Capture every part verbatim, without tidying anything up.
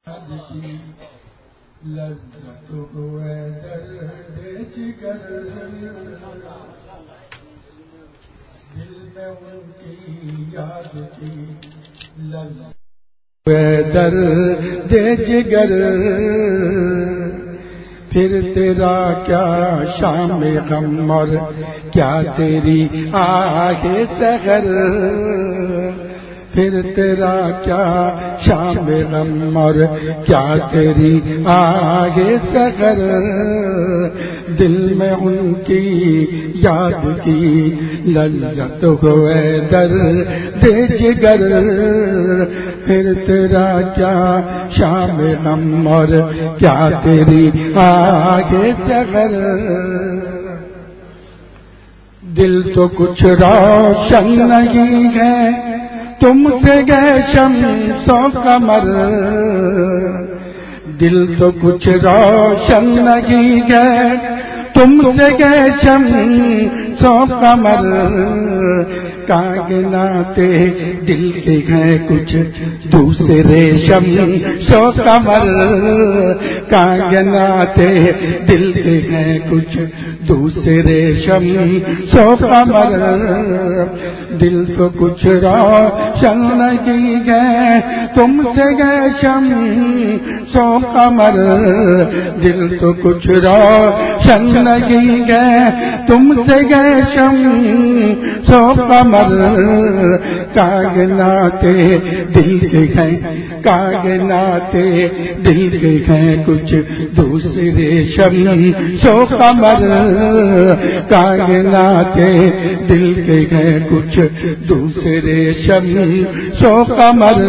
لذت ہوئے درد جگر دل میں ان کی یاد کی لذت ہوئے درد جگر پھر تیرا کیا شام غم اور کیا تیری آہ سحر پھر تیرا کیا شام غم اور کیا تیری آہ سحر دل میں ان کی یاد کی لذت ہوئے درد جگر پھر تیرا کیا شام غم اور کیا تیری آہ سحر دل تو کچھ روشن نہیں ہے تم سے گئے شمس و قمر دل تو کچھ روشن نہیں ہے تم سے گئے شمس و قمر کائنات دل کے ہیں کچھ دوسرے شمس و قمر کائنات دل کے ہیں کچھ دوسرے شمس و قمر دل تو کچھ روشن نہیں ہے تم سے گئے شمس و قمر دل تو کچھ روشن نہیں ہے تم سے گئے شمس و قمر کائنات دل کے ہیں کائنات دل کے ہیں کچھ دوسرے شمس و قمر کائنات دل کے ہیں کچھ دوسرے شمس و قمر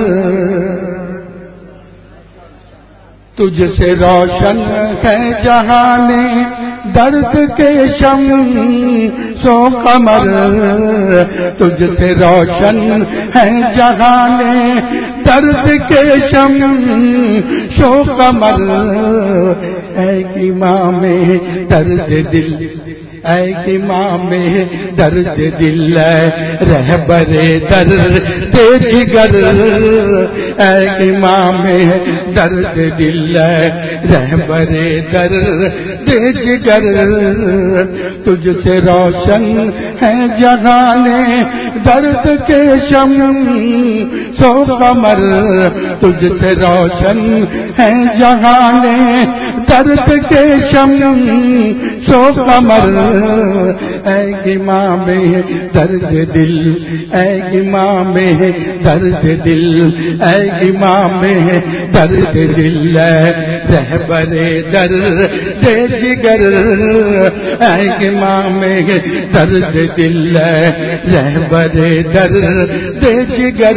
تجھ سے روشن ہے جہان درد کے شمس و قمر تجھ سے روشن ہے جہان درد کے شمس و قمر اے امام درد دل اے امام درد دل رہبر درد جگر اے امام درد دل رہبر درد جگر تجھ سے روشن ہے جہان درد کے شمس و قمر تجھ سے روشن ہے جہان درد کے شمس و قمر اے امام درد دل اے امام درد دل اے امام درد دل رہبر درد جگر اے امام درد دل رہبر درد جگر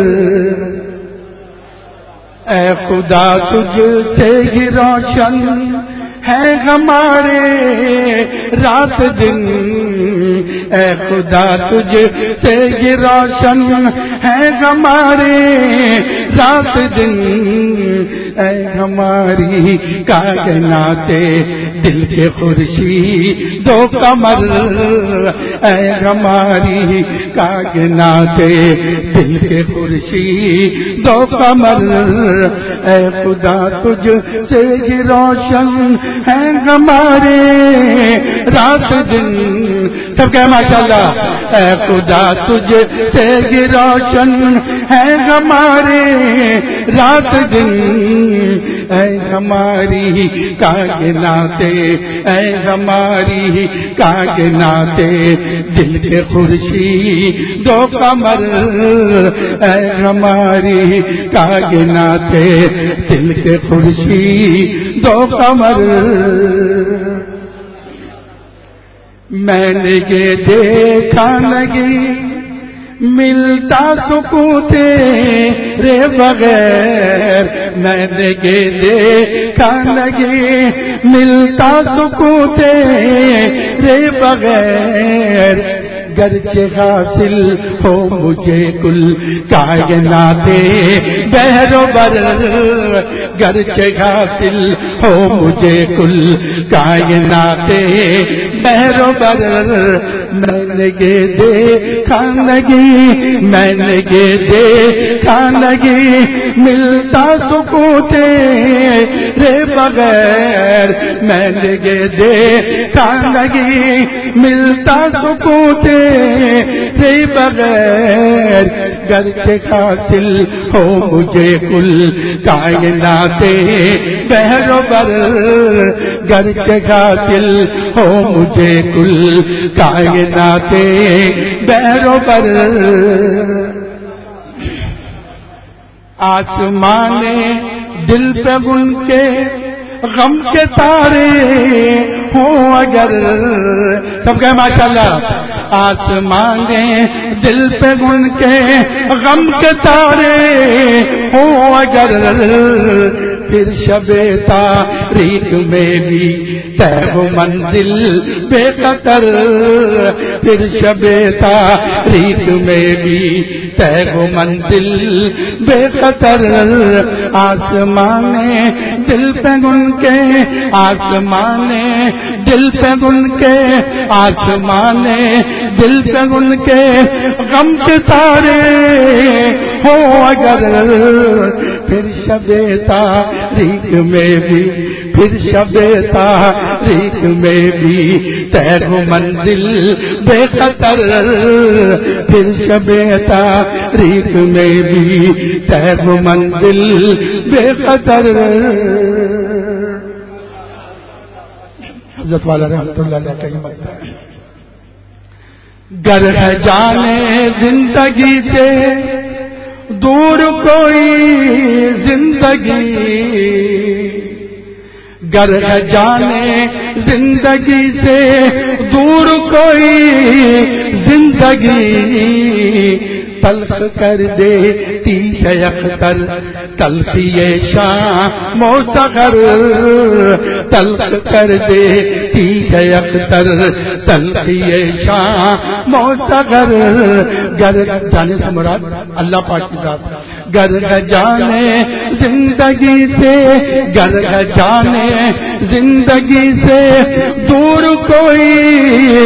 اے خدا تجھ سے ہی روشن ہے ہمارے رات دن اے خدا تجھ سے یہ روشن ہے ہمارے رات دن اے ہماری کائنات دل کے خورشید دو قمر اے ہماری کائنات دل کے خورشید دو قمر اے خدا تجھ سے یہ روشن ہے ہمارے رات دن سب کہ ماشاءاللہ اے خدا تجھ سے یہ روشن ہے ہمارے رات دن اے ہماری کائنات اے ہماری کائنات دل کے خورشید دو قمر اے ہماری کائنات دل کے خورشید دو قمر میں نے یہ دیکھا نہیں ملتا سکون تیرے بغیر میں نے یہ دیکھا نہیں ملتا سکون تیرے بغیر گرچہ حاصل ہو مجھے کل کائنات بحر و بر گرچہ حاصل ہو مجھے کل کائنات بہرو بر میں نے یہ دیکھا نہیں میں نے یہ دیکھا نہیں ملتا سکون تیرے بغیر میں نے یہ دیکھا نہیں ملتا سکون تیرے بغیر گر کے قاتل ہو مجھے کل کائنات بہرو بر گر کے قاتل ہو مجھے کل کائنات بہرو بر آسمان دل پہ بن کے غم کے تارے ہوں اگر سب کہیں ماشاءاللہ آسمان دل پہ گن کے غم کے تارے ہوں اگر پھر شب تاریک میں بھی تہ منزل بے قطر پھر شب تاریک میں بھی تہ منزل بے قطر آسمان دل پہ گن کے آسمان دل پہ گن کے آسمان دل پہ گن کے غم کے تارے ہو اگر پھر شب تاریک میں بھی پھر شب تاریک میں بھی تہ منزل بے خطر پھر شب تاریک میں بھی تہ منزل بے خطر حضرت والا رحمۃ اللہ علیہ کا یہ مقطع ہے گر ہے جانے زندگی سے دور کوئی زندگی گر ہے جانے زندگی سے دور کوئی زندگی تلخ کر دیتی ہے اختر تلخی شام و سحر تلخ کر دیتی ہے اختر تلخی شام و سحر گر جانے سے مراد اللہ پاک کی ذات گر جانے زندگی سے گر جانے زندگی سے دور کوئی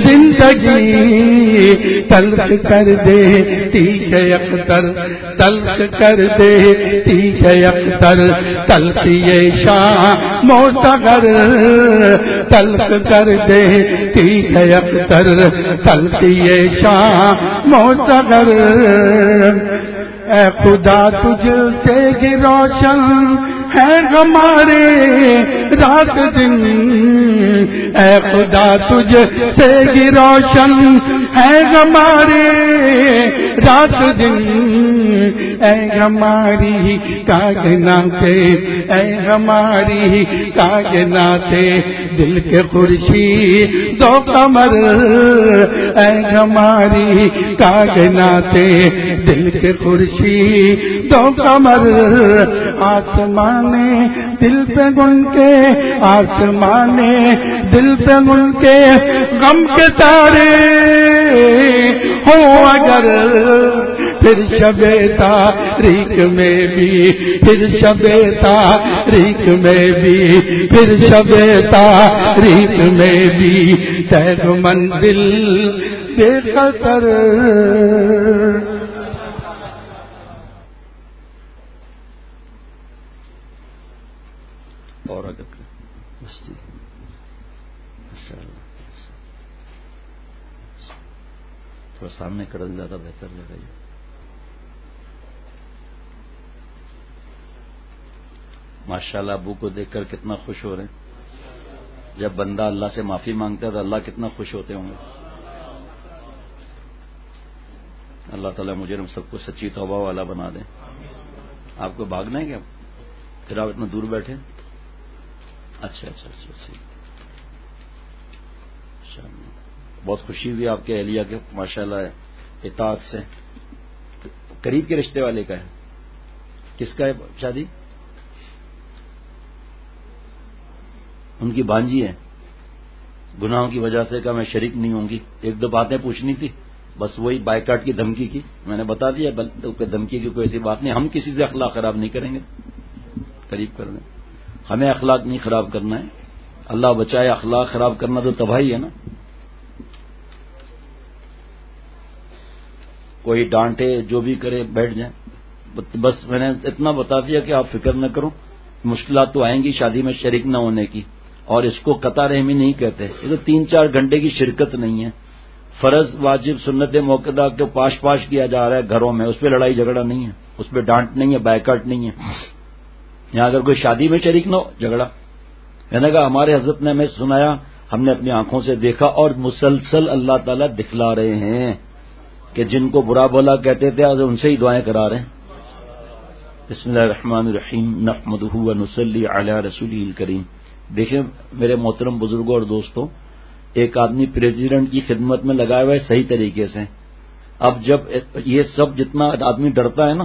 زندگی تلخ کر دے ٹھیک ہے اختر تلخ کر دے ٹھیک ہے اختر تلخی شام و سحر تلخ کر دے ٹھیک ہے اختر تلخی شام و سحر اے خدا تجھ سے ہی روشن ہے ہمارے رات دن اے خدا تجھ سے ہی روشن ہے ہمارے رات دن اے ہماری کائنات اے ہماری کائنات دل کے خورشید دو قمر اے ہماری کائنات دل کے خورشید دو قمر آسمان دل پہ گن کے آسمان دل پہ گن کے غم کے تارے ہو اگر پھر شب تاریک میں بھی پھر شب تاریک میں بھی پھر شب تاریک میں بھی تہ منزل بے خطر اور اگر مستی تھوڑا سامنے کڑک زیادہ بہتر لگا یہ ماشاءاللہ ابو کو دیکھ کر کتنا خوش ہو رہے ہیں جب بندہ اللہ سے معافی مانگتا ہے تو اللہ کتنا خوش ہوتے ہوں گے اللہ تعالیٰ مجھے ہم سب کو سچی توبہ والا بنا دیں آپ کو بھاگنا ہے کیا پھر آپ اتنا دور بیٹھے اچھا اچھا اچھا اچھا بہت خوشی ہوئی آپ کے اہلیہ کے ماشاءاللہ اطاعت سے قریب کے رشتے والے کا ہے کس کا ہے شادی ان کی بانجی ہے گناہوں کی وجہ سے کہ میں شریک نہیں ہوں گی ایک دو باتیں پوچھنی تھی بس وہی بائیکاٹ کی دھمکی کی میں نے بتا دیا دھمکی کی کوئی ایسی بات نہیں ہم کسی سے اخلاق خراب نہیں کریں گے قریب کر دیں ہمیں اخلاق نہیں خراب کرنا ہے اللہ بچائے، اخلاق خراب کرنا تو تباہی ہے نا. کوئی ڈانٹے جو بھی کرے بیٹھ جائیں. بس میں نے اتنا بتا دیا کہ آپ فکر نہ کرو، مشکلات تو آئیں گی شادی میں شریک نہ ہونے کی، اور اس کو قطع رحمی نہیں کہتے. یہ تو تین چار گھنٹے کی شرکت نہیں ہے. فرض واجب سنت موقدہ کو پاش پاش کیا جا رہا ہے گھروں میں، اس پہ لڑائی جھگڑا نہیں ہے، اس پہ ڈانٹ نہیں ہے، بائیکاٹ نہیں ہے. یہاں اگر کوئی شادی میں شریک نہ ہو جھگڑا. میں نے کہا ہمارے حضرت نے ہمیں سنایا، ہم نے اپنی آنکھوں سے دیکھا، اور مسلسل اللہ تعالیٰ دکھلا رہے ہیں کہ جن کو برا بھلا کہتے تھے ان سے ہی دعائیں کرا رہے ہیں. بسم اللہ الرحمن الرحیم نحمدہ ونصلی علی رسولہ الکریم. دیکھیں میرے محترم بزرگوں اور دوستوں، ایک آدمی پریزیڈنٹ کی خدمت میں لگایا ہوا ہے صحیح طریقے سے. اب جب یہ سب جتنا آدمی ڈرتا ہے نا،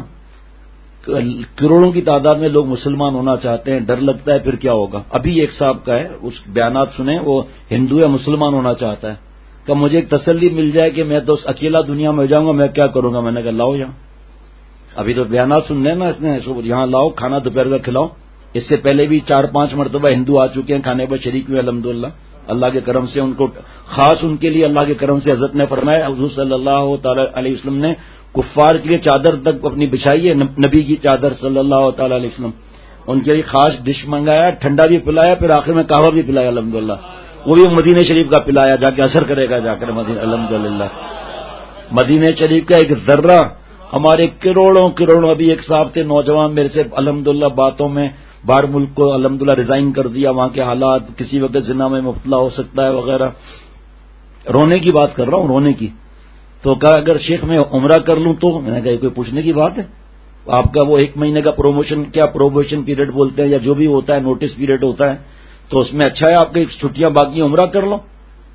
کروڑوں کی تعداد میں لوگ مسلمان ہونا چاہتے ہیں، ڈر لگتا ہے پھر کیا ہوگا. ابھی ایک صاحب کا ہے، اس بیانات سنیں، وہ ہندو ہے، مسلمان ہونا چاہتا ہے. کہ مجھے ایک تسلی مل جائے کہ میں تو اکیلا دنیا میں ہو جاؤں گا، میں کیا کروں گا. میں نے کہا لاؤ یہاں، ابھی تو بیانات سن لیں نا اس نے، یہاں لاؤ، کھانا دوپہر کا کھلاؤ. اس سے پہلے بھی چار پانچ مرتبہ ہندو آ چکے ہیں کھانے پر شریک ہوئے الحمدللہ. اللہ کے کرم سے ان کو خاص ان کے لیے اللہ کے کرم سے حضرت نے فرمایا، حضور صلی اللہ تعالی علیہ وسلم نے کفار کے لیے چادر تک اپنی بچھائی ہے، نبی کی چادر صلی اللہ تعالی علیہ وسلم. ان کے لیے خاص ڈش منگایا، ٹھنڈا بھی پلایا، پھر آخر میں قہوہ بھی پلایا الحمدللہ. وہ بھی مدینہ شریف کا پلایا، جا کے اثر کرے گا جا کر مدینہ الحمدللہ. مدینہ شریف کا ایک ذرہ ہمارے کروڑوں کروڑوں. ابھی ایک صاحب تھے نوجوان میرے سے الحمدللہ باتوں میں، باہر ملک کو الحمدللہ ریزائن کر دیا، وہاں کے حالات، کسی وقت زنا میں مبتلا ہو سکتا ہے وغیرہ. رونے کی بات کر رہا ہوں، رونے کی. تو کہا اگر شیخ میں عمرہ کر لوں تو. میں نے کہا کوئی پوچھنے کی بات ہے؟ آپ کا وہ ایک مہینے کا پروموشن کیا پروبیشن پیریڈ بولتے ہیں یا جو بھی ہوتا ہے، نوٹس پیریڈ ہوتا ہے، تو اس میں اچھا ہے آپ کی چھٹیاں باقی عمرہ کر لو.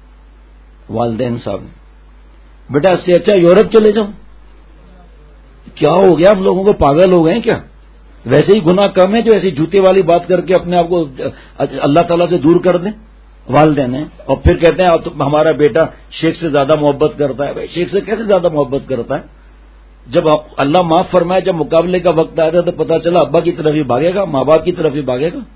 والدین صاحب نے بیٹا اس سے اچھا یورپ چلے جاؤ. کیا ہو گیا، ہم لوگوں کو پاگل ہو گئے ہیں کیا؟ ویسے ہی گناہ کم ہے جو ایسی جوتے والی بات کر کے اپنے آپ کو اللہ تعالیٰ سے دور کر دیں. والدین ہیں اور پھر کہتے ہیں ہمارا بیٹا شیخ سے زیادہ محبت کرتا ہے. بھائی شیخ سے کیسے زیادہ محبت کرتا ہے؟ جب اللہ معاف فرمائے، جب مقابلے کا وقت آیا تھا تو پتا چلا ابا کی طرف ہی بھاگے گا، ماں باپ کی طرف ہی بھاگے گا.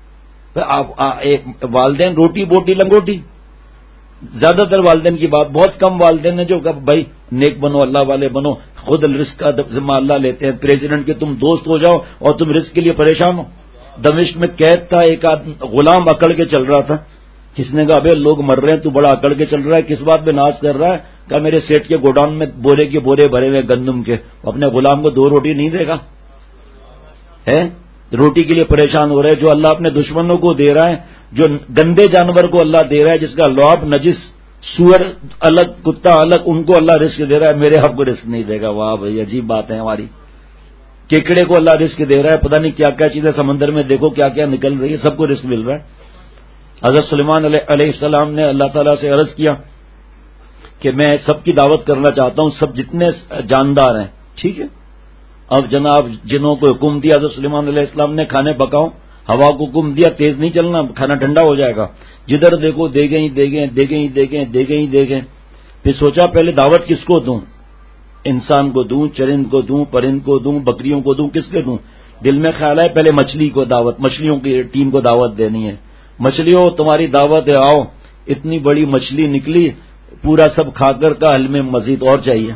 والدین روٹی بوٹی لنگوٹی. زیادہ تر والدین کی بات، بہت کم والدین ہیں جو کہ بھائی نیک بنو، اللہ والے بنو، خود رزق کا ذمہ اللہ لیتے ہیں. پریزیڈنٹ کے تم دوست ہو جاؤ اور تم رزق کے لیے پریشان ہو. دمشق میں قید تھا، ایک غلام اکڑ کے چل رہا تھا. کس نے کہا ابے لوگ مر رہے ہیں، تو بڑا اکڑ کے چل رہا ہے، کس بات پہ ناز کر رہا ہے؟ کہا میرے سیٹ کے گوڈاؤن میں بورے کے بورے بھرے ہوئے گندم کے، اپنے غلام کو دو روٹی نہیں دے گا ہے؟ روٹی کے لیے پریشان ہو رہے ہیں. جو اللہ اپنے دشمنوں کو دے رہا ہے، جو گندے جانور کو اللہ دے رہا ہے، جس کا لعاب نجس، سور الگ، کتا الگ، ان کو اللہ رزق دے رہا ہے، میرے حق کو رزق نہیں دے گا. واہ بھائی عجیب بات ہے ہماری. کیکڑے کو اللہ رزق دے رہا ہے، پتہ نہیں کیا کیا چیزیں سمندر میں دیکھو کیا کیا نکل رہی ہے، سب کو رزق مل رہا ہے. حضرت سلیمان علیہ السلام نے اللہ تعالیٰ سے عرض کیا کہ میں سب کی دعوت کرنا چاہتا ہوں، سب جتنے جاندار ہیں. ٹھیک ہے، اب جناب جنوں کو حکم دیا حضرت سلیمان علیہ السلام نے کھانے پکاؤ. ہوا کو حکم دیا تیز نہیں چلنا، کھانا ٹھنڈا ہو جائے گا. جدھر دیکھو دے گئیں دے گئیں دے گئیں دے گئیں دے گئیں دے گئیں. پھر سوچا پہلے دعوت کس کو دوں؟ انسان کو دوں، چرند کو دوں، پرند کو دوں، بکریوں کو دوں، کس کے دوں؟ دل میں خیال ہے پہلے مچھلی کو دعوت، مچھلیوں کی ٹیم کو دعوت دینی ہے. مچھلیوں تمہاری دعوت ہے، آؤ. اتنی بڑی مچھلی نکلی، پورا سب کھا کر کا حل میں مزید اور چاہیے،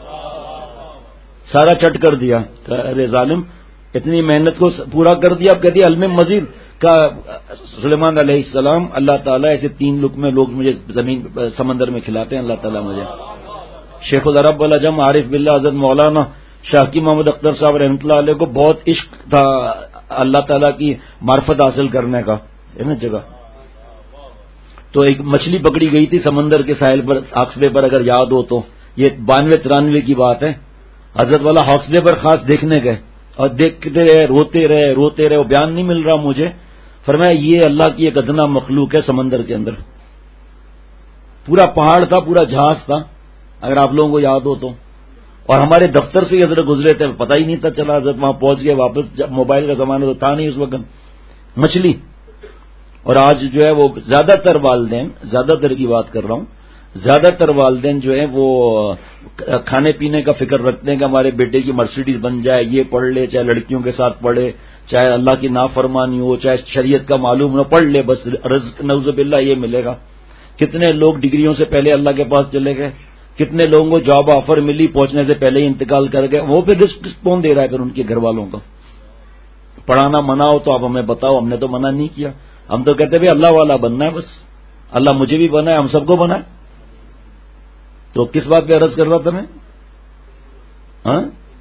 سارا چٹ کر دیا. ارے ظالم، اتنی محنت کو پورا کر دیا، اب کہہ دیا حل میں مزید. کا سلیمان علیہ السلام اللہ تعالیٰ ایسے تین لقمے لوگ مجھے زمین سمندر میں کھلاتے ہیں اللہ تعالیٰ مجھے. شیخ العرب العجم عارف باللہ حضرت مولانا شاکی محمد اختر صاحب رحمۃ اللہ علیہ کو بہت عشق تھا اللہ تعالیٰ کی معرفت حاصل کرنے کا، ہے نا جگہ. تو ایک مچھلی پکڑی گئی تھی سمندر کے ساحل پر، ہاکسبے پر، اگر یاد ہو تو یہ بانوے ترانوے کی بات ہے. حضرت والا ہاکسبے پر خاص دیکھنے گئے اور دیکھتے رہے، روتے رہے روتے رہے، وہ بیان نہیں مل رہا مجھے. فرمایا یہ اللہ کی ایک ادنا مخلوق ہے سمندر کے اندر. پورا پہاڑ تھا، پورا جہاز تھا، اگر آپ لوگوں کو یاد ہو تو. اور ہمارے دفتر سے حضرت گزرے تھے، پتہ ہی نہیں تھا چلا. حضرت وہاں پہنچ گئے واپس، جب موبائل کا زمانہ تو تھا نہیں اس وقت. مچھلی. اور آج جو ہے وہ زیادہ تر والدین، زیادہ تر کی بات کر رہا ہوں، زیادہ تر والدین جو ہیں وہ کھانے پینے کا فکر رکھتے ہیں کہ ہمارے بیٹے کی مرسیڈیز بن جائے، یہ پڑھ لے، چاہے لڑکیوں کے ساتھ پڑھے، چاہے اللہ کی نافرمانی ہو، چاہے شریعت کا معلوم نہ، پڑھ لے بس رزق نعوذ باللہ یہ ملے گا۔ کتنے لوگ ڈگریوں سے پہلے اللہ کے پاس چلے گئے، کتنے لوگوں کو جاب آفر ملی پہنچنے سے پہلے ہی انتقال کر گئے، وہ پھر رزق کون دے رہا ہے پھر ان کے گھر والوں کا؟ پڑھانا منع ہو تو آپ ہمیں بتاؤ، ہم نے تو منع نہیں کیا، ہم تو کہتے ہیں اللہ والا بننا ہے، بس اللہ مجھے بھی بنا ہے، ہم سب کو بنا ہے، تو کس بات پہ عرض کر رہا تھا میں؟ ہاں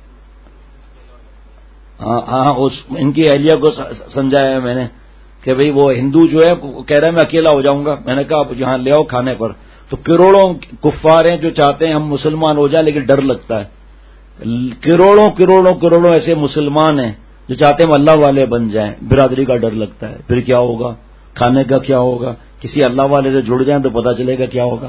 ہاں ان کی اہلیہ کو سمجھایا ہے میں نے کہ بھئی وہ ہندو جو ہے کہہ رہا ہے میں اکیلا ہو جاؤں گا، میں نے کہا آپ یہاں لے آؤ کھانے پر، تو کروڑوں کفار ہیں جو چاہتے ہیں ہم مسلمان ہو جائیں لیکن ڈر لگتا ہے، کروڑوں کروڑوں کروڑوں ایسے مسلمان ہیں جو چاہتے ہیں ہم اللہ والے بن جائیں، برادری کا ڈر لگتا ہے، پھر کیا ہوگا؟ کھانے کا کیا ہوگا؟ کسی اللہ والے سے جڑ جائیں تو پتہ چلے گا کیا ہوگا۔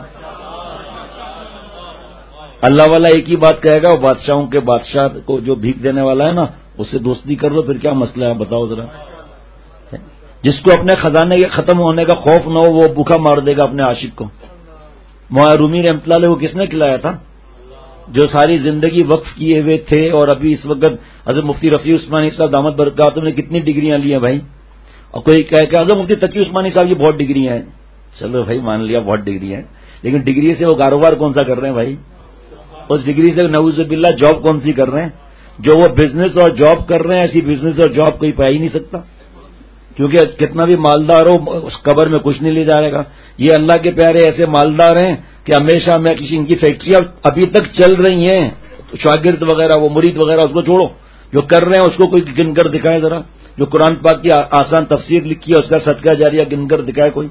اللہ والا ایک ہی بات کہے گا، وہ بادشاہوں کے بادشاہ کو جو بھیک دینے والا ہے نا اس سے دوستی کر لو، پھر کیا مسئلہ ہے بتاؤ ذرا۔ جس کو اپنے خزانے کے ختم ہونے کا خوف نہ ہو وہ بھوکا مار دے گا اپنے عاشق کو۔ مولانا رومی رحمۃ اللہ علیہ کو کس نے کھلایا تھا؟ جو ساری زندگی وقف کیے ہوئے تھے، اور ابھی اس وقت حضرت مفتی رفیع عثمانی صاحب دامت برکاتہ نے کتنی ڈگریاں لی ہیں بھائی، اور کوئی کہے کہ حضرت مفتی تقی عثمانی صاحب کی بہت ڈگریاں ہیں، چلو بھائی مان لیا بہت ڈگریاں ہیں، لیکن ڈگری سے وہ کاروبار کون سا کر رہے ہیں بھائی؟ اس ڈگری سے نعوذ باللہ جاب کون سی کر رہے ہیں؟ جو وہ بزنس اور جاب کر رہے ہیں ایسی بزنس اور جاب کوئی پا ہی نہیں سکتا، کیونکہ کتنا بھی مالدار ہو اس قبر میں کچھ نہیں لے جائے گا۔ یہ اللہ کے پیارے ایسے مالدار ہیں کہ ہمیشہ میں کسی ان کی فیکٹریاں ابھی تک چل رہی ہیں، شاگرد وغیرہ وہ مرید وغیرہ اس کو چھوڑو، جو کر رہے ہیں اس کو کوئی گن کر دکھائے ذرا، جو قرآن پاک کی آسان تفسیر لکھی ہے اس کا صدقہ جاریہ گن کر دکھائے کوئی۔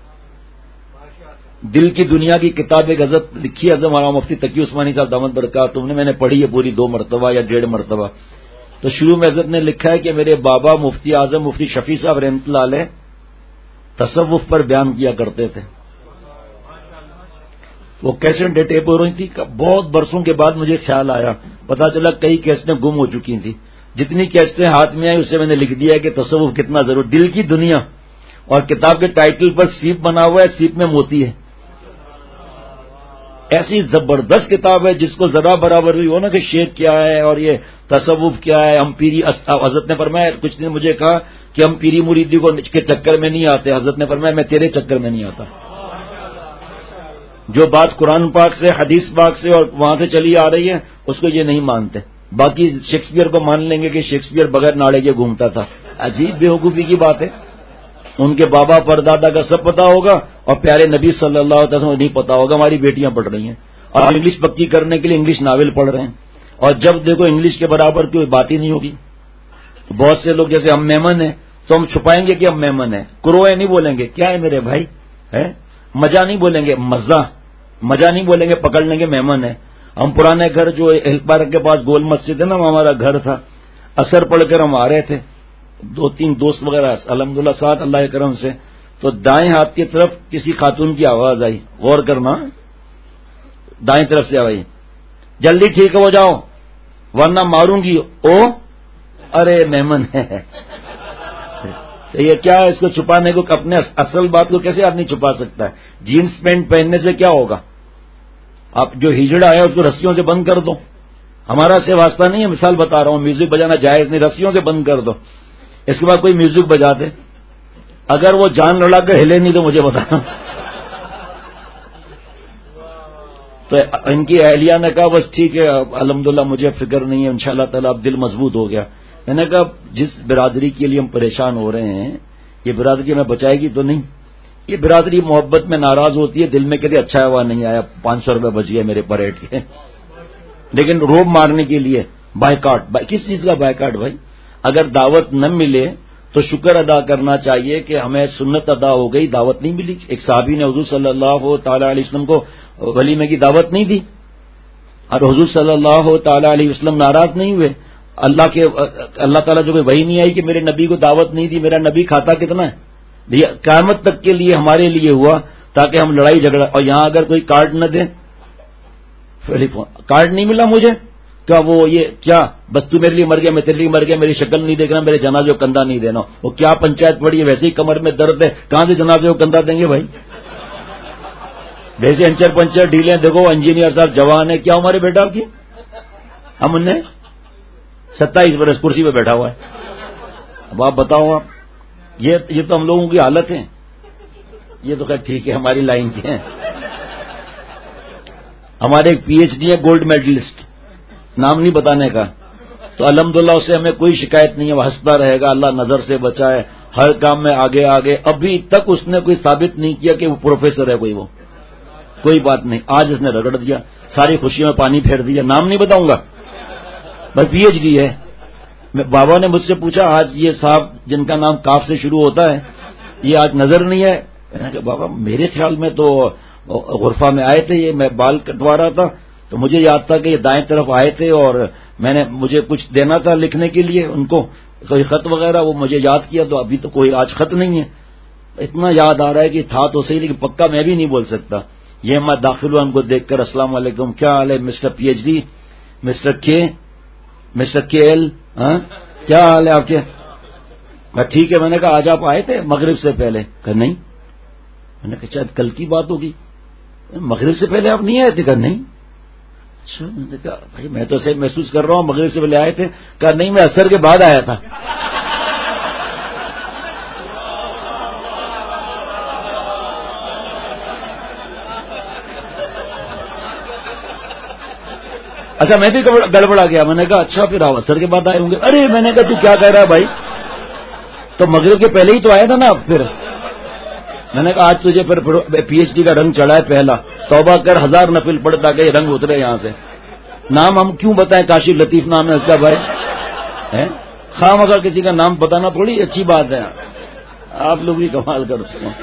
دل کی دنیا کی کتاب ایک حضرت لکھی ہے حضرت مولانا مفتی تقی عثمانی صاحب دامت برکاتہ نے، میں نے پڑھی ہے پوری دو مرتبہ یا ڈیڑھ مرتبہ۔ تو شروع میں حضرت نے لکھا ہے کہ میرے بابا مفتی اعظم مفتی شفیع صاحب رحمۃ اللہ علیہ تصوف پر بیان کیا کرتے تھے، وہ کیسٹ ٹیپ ہو رہی تھی، بہت برسوں کے بعد مجھے خیال آیا، پتا چلا کئی کیسٹیں گم ہو چکی تھی، جتنی کیسٹیں ہاتھ میں آئی اس سے میں نے لکھ دیا کہ تصوف کتنا ضرور، دل کی دنیا، اور کتاب کے ٹائٹل پر سیپ بنا ہوا ہے، سیپ میں موتی ہے، ایسی زبردست کتاب ہے جس کو ذرا برابر بھی ہو نا کہ شیخ کیا ہے اور یہ تصوف کیا ہے۔ ہم پیری حضرت نے فرمایا، کچھ نے مجھے کہا کہ ہم پیری مریدی کو کے چکر میں نہیں آتے، حضرت نے فرمایا میں تیرے چکر میں نہیں آتا، جو بات قرآن پاک سے حدیث پاک سے اور وہاں سے چلی آ رہی ہے اس کو یہ نہیں مانتے، باقی شیکسپیئر کو مان لیں گے کہ شیکسپیئر بغیر ناڑے کے گھومتا تھا، عجیب بیوقوفی کی بات ہے۔ ان کے بابا پردادا کا سب پتا ہوگا اور پیارے نبی صلی اللہ علیہ وسلم نہیں پتا ہوگا، ہماری بیٹیاں پڑھ رہی ہیں اور انگلش پکی کرنے کے لیے انگلش ناول پڑھ رہے ہیں، اور جب دیکھو انگلش کے برابر کوئی بات ہی نہیں ہوگی۔ بہت سے لوگ جیسے ہم میمن ہیں تو ہم چھپائیں گے کہ ہم میمن ہیں، کروئے نہیں بولیں گے، کیا ہے میرے بھائی ہے، مزہ نہیں بولیں گے، مزہ مزہ نہیں بولیں گے، پکڑ لیں گے میمن ہے۔ ہم پرانے گھر جو ہیل پارک کے پاس گول مسجد ہے نا، ہمارا گھر تھا، اثر پڑھ کر ہم آ رہے تھے، دو تین دوست وغیرہ الحمدللہ ساتھ اللہ کے کرم سے، تو دائیں ہاتھ کی طرف کسی خاتون کی آواز آئی، غور کرنا، دائیں طرف سے آئی، جلدی ٹھیک ہو جاؤ ورنہ ماروں گی، او ارے میمن ہے۔ تو یہ کیا ہے، اس کو چھپانے کو، اپنے اصل بات کو کیسے آدمی چھپا سکتا ہے؟ جینس پینٹ پہننے سے کیا ہوگا؟ آپ جو ہجڑا ہے اس کو رسیوں سے بند کر دو، ہمارا سے واسطہ نہیں ہے، مثال بتا رہا ہوں، میوزک بجانا جائز نہیں، رسیوں سے بند کر دو، اس کے بعد کوئی میوزک بجا دے، اگر وہ جان لڑا کر ہلے نہیں تو مجھے بتانا۔ تو ان کی اہلیہ نے کہا بس ٹھیک ہے الحمدللہ مجھے فکر نہیں ہے، انشاءاللہ تعالی اب دل مضبوط ہو گیا۔ میں نے کہا جس برادری کے لیے ہم پریشان ہو رہے ہیں یہ برادری ہمیں بچائے گی تو نہیں؟ یہ برادری محبت میں ناراض ہوتی ہے، دل میں کہتی اچھا ہوا نہیں آیا، پانچ سو روپے بچ گئے میرے پریڈ کے، لیکن روب مارنے کے لیے بائیکاٹ، کس چیز کا بائیکاٹ بھائی؟ اگر دعوت نہ ملے تو شکر ادا کرنا چاہیے کہ ہمیں سنت ادا ہو گئی، دعوت نہیں ملی۔ ایک صحابی نے حضور صلی اللہ تعالی علیہ وسلم کو ولیمے کی دعوت نہیں دی اور حضور صلی اللہ تعالی علیہ وسلم ناراض نہیں ہوئے، اللہ کے اللہ تعالیٰ جو وہی نہیں آئی کہ میرے نبی کو دعوت نہیں دی، میرا نبی کھاتا کتنا ہے، قیامت تک کے لیے ہمارے لیے ہوا تاکہ ہم لڑائی جھگڑا، اور یہاں اگر کوئی کارڈ نہ دے، کارڈ نہیں ملا مجھے، کیا وہ یہ کیا بس تو میرے لیے مر گیا، میں تیرے لیے مر گیا، میری شکل نہیں دیکھنا، میرے جنازے کو کندھا نہیں دینا، وہ کیا پنچایت پڑی ہے، ویسے ہی کمر میں درد ہے، کہاں سے جنازے کو کندھا دیں گے بھائی؟ ویسے انچر پنچر ڈیلیں دیکھو انجینئر صاحب جوان ہے، کیا عمر ہے بیٹا آپ کی؟ ہم نے ستائیس برس کرسی پہ بیٹھا ہوا ہے. اب آپ بتاؤ، آپ یہ یہ تو ہم لوگوں کی حالت ہے. یہ تو خیر ٹھیک ہے، ہماری لائن کی ہیں. ہمارے ایک پی ایچ ڈی ہے گولڈ میڈلسٹ، نام نہیں بتانے کا، تو الحمدللہ اس سے ہمیں کوئی شکایت نہیں ہے، وہ ہنستا رہے گا، اللہ نظر سے بچائے، ہر کام میں آگے آگے. ابھی تک اس نے کوئی ثابت نہیں کیا کہ وہ پروفیسر ہے کوئی، وہ کوئی بات نہیں. آج اس نے رگڑ دیا، ساری خوشیوں میں پانی پھیر دیا. نام نہیں بتاؤں گا، بس پی ایچ ڈی ہے. بابا نے مجھ سے پوچھا آج یہ صاحب جن کا نام کاف سے شروع ہوتا ہے یہ آج نظر نہیں ہے. میں نے کہا بابا میرے خیال میں تو غرفہ میں آئے تھے، یہ میں بال کٹوا رہا تھا تو مجھے یاد تھا کہ یہ دائیں طرف آئے تھے اور میں نے مجھے کچھ دینا تھا لکھنے کے لیے ان کو، کوئی خط وغیرہ، وہ مجھے یاد کیا. تو ابھی تو کوئی آج خط نہیں ہے. اتنا یاد آ رہا ہے کہ تھا تو صحیح، لیکن پکا میں بھی نہیں بول سکتا. یہ میں داخل ہوا ان کو دیکھ کر، السلام علیکم، کیا حال ہے mister P H D, mister K, mister K L, ہاں کیا حال ہے آپ کے؟ ٹھیک ہے. میں نے کہا آج آپ آئے تھے مغرب سے پہلے؟ کہ نہیں. میں نے کہا شاید کل کی بات ہوگی، مغرب سے پہلے آپ نہیں آئے تھے؟ کہ نہیں. اچھا. میں نے کہا بھائی میں تو صحیح محسوس کر رہا ہوں مغرب سے پہلے آئے تھے. کہا نہیں، میں عصر کے بعد آیا تھا. اچھا میں بھی گڑبڑا گیا. میں نے کہا اچھا پھر آپ عصر کے بعد آئے ہوں گے. ارے میں نے کہا تو کیا کہہ رہا ہے بھائی، تو مغرب کے پہلے ہی تو آیا تھا نا آپ. پھر میں نے کہا آج تجھے پھر پی ایچ ڈی کا رنگ چڑھا ہے پہلا، توبہ کر، ہزار نفل پڑھتا کہ یہ رنگ اترے یہاں سے. نام ہم کیوں بتائیں، کاشف لطیف نام ہے اس کا بھائی. خام اگر کسی کا نام بتانا تھوڑی اچھی بات ہے. آپ لوگ بھی کمال کرتے ہیں.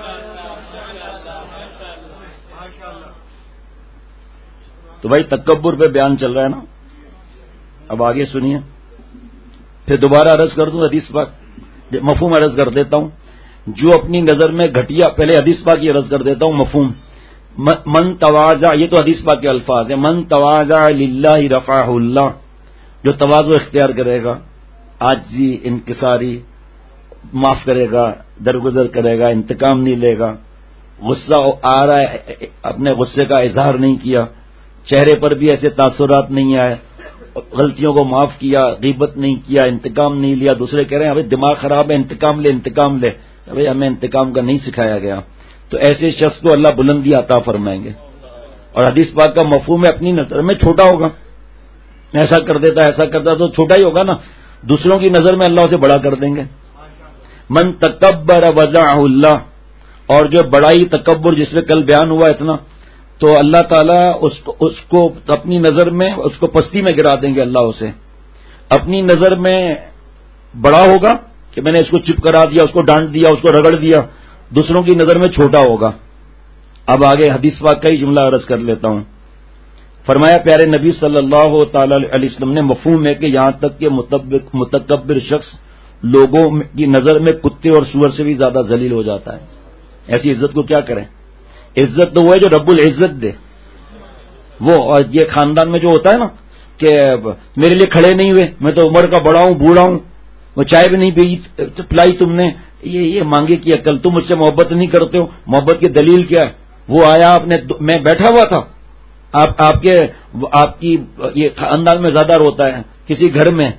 تو بھائی تکبر پہ بیان چل رہا ہے نا. اب آگے سنیے، پھر دوبارہ عرض کر دوں حدیث پاک، مفہوم عرض کر دیتا ہوں. جو اپنی نظر میں گھٹیا، پہلے حدیث پاک کی عرض کر دیتا ہوں مفہوم. من تواضع، یہ تو حدیث پاک کے الفاظ ہیں، من تواضع للہ رفعہ اللہ، جو تواضع اختیار کرے گا، عاجزی، انکساری، معاف کرے گا، درگزر کرے گا، انتقام نہیں لے گا، غصہ آ رہا ہے اپنے غصے کا اظہار نہیں کیا، چہرے پر بھی ایسے تاثرات نہیں آئے، غلطیوں کو معاف کیا، غیبت نہیں کیا، انتقام نہیں لیا. دوسرے کہہ رہے ہیں ابھی دماغ خراب ہے، انتقام لے انتقام لے. ابھی ہمیں انتقام کا نہیں سکھایا گیا. تو ایسے شخص کو اللہ بلندی عطا فرمائیں گے. اور حدیث پاک کا مفہوم ہے اپنی نظر میں چھوٹا ہوگا، ایسا کر دیتا ایسا کرتا تو چھوٹا ہی ہوگا نا، دوسروں کی نظر میں اللہ اسے بڑا کر دیں گے. من تکبر وضعہ اللہ، اور جو بڑائی تکبر جس میں کل بیان ہوا اتنا، تو اللہ تعالیٰ اس کو, اس کو اپنی نظر میں اس کو پستی میں گرا دیں گے. اللہ اسے اپنی نظر میں بڑا ہوگا کہ میں نے اس کو چپ کرا دیا، اس کو ڈانٹ دیا، اس کو رگڑ دیا، دوسروں کی نظر میں چھوٹا ہوگا. اب آگے حدیث پاک کا ہی جملہ عرض کر لیتا ہوں. فرمایا پیارے نبی صلی اللہ تعالی علیہ وسلم نے مفہوم ہے کہ یہاں تک کہ متکبر شخص لوگوں کی نظر میں کتے اور سور سے بھی زیادہ ذلیل ہو جاتا ہے. ایسی عزت کو کیا کریں؟ عزت تو وہ ہے جو رب العزت دے. وہ اور یہ خاندان میں جو ہوتا ہے نا کہ میرے لیے کھڑے نہیں ہوئے، میں تو عمر کا بڑا ہوں، بوڑھا ہوں، وہ چائے بھی نہیں پی پلائی تم نے، یہ یہ مانگے کی عقل. تم مجھ سے محبت نہیں کرتے ہو، محبت کی دلیل کیا ہے؟ وہ آیا آپ نے، میں بیٹھا ہوا تھا، آپ آپ کے آپ کی یہ خاندان میں زیادہ روتا ہے کسی گھر میں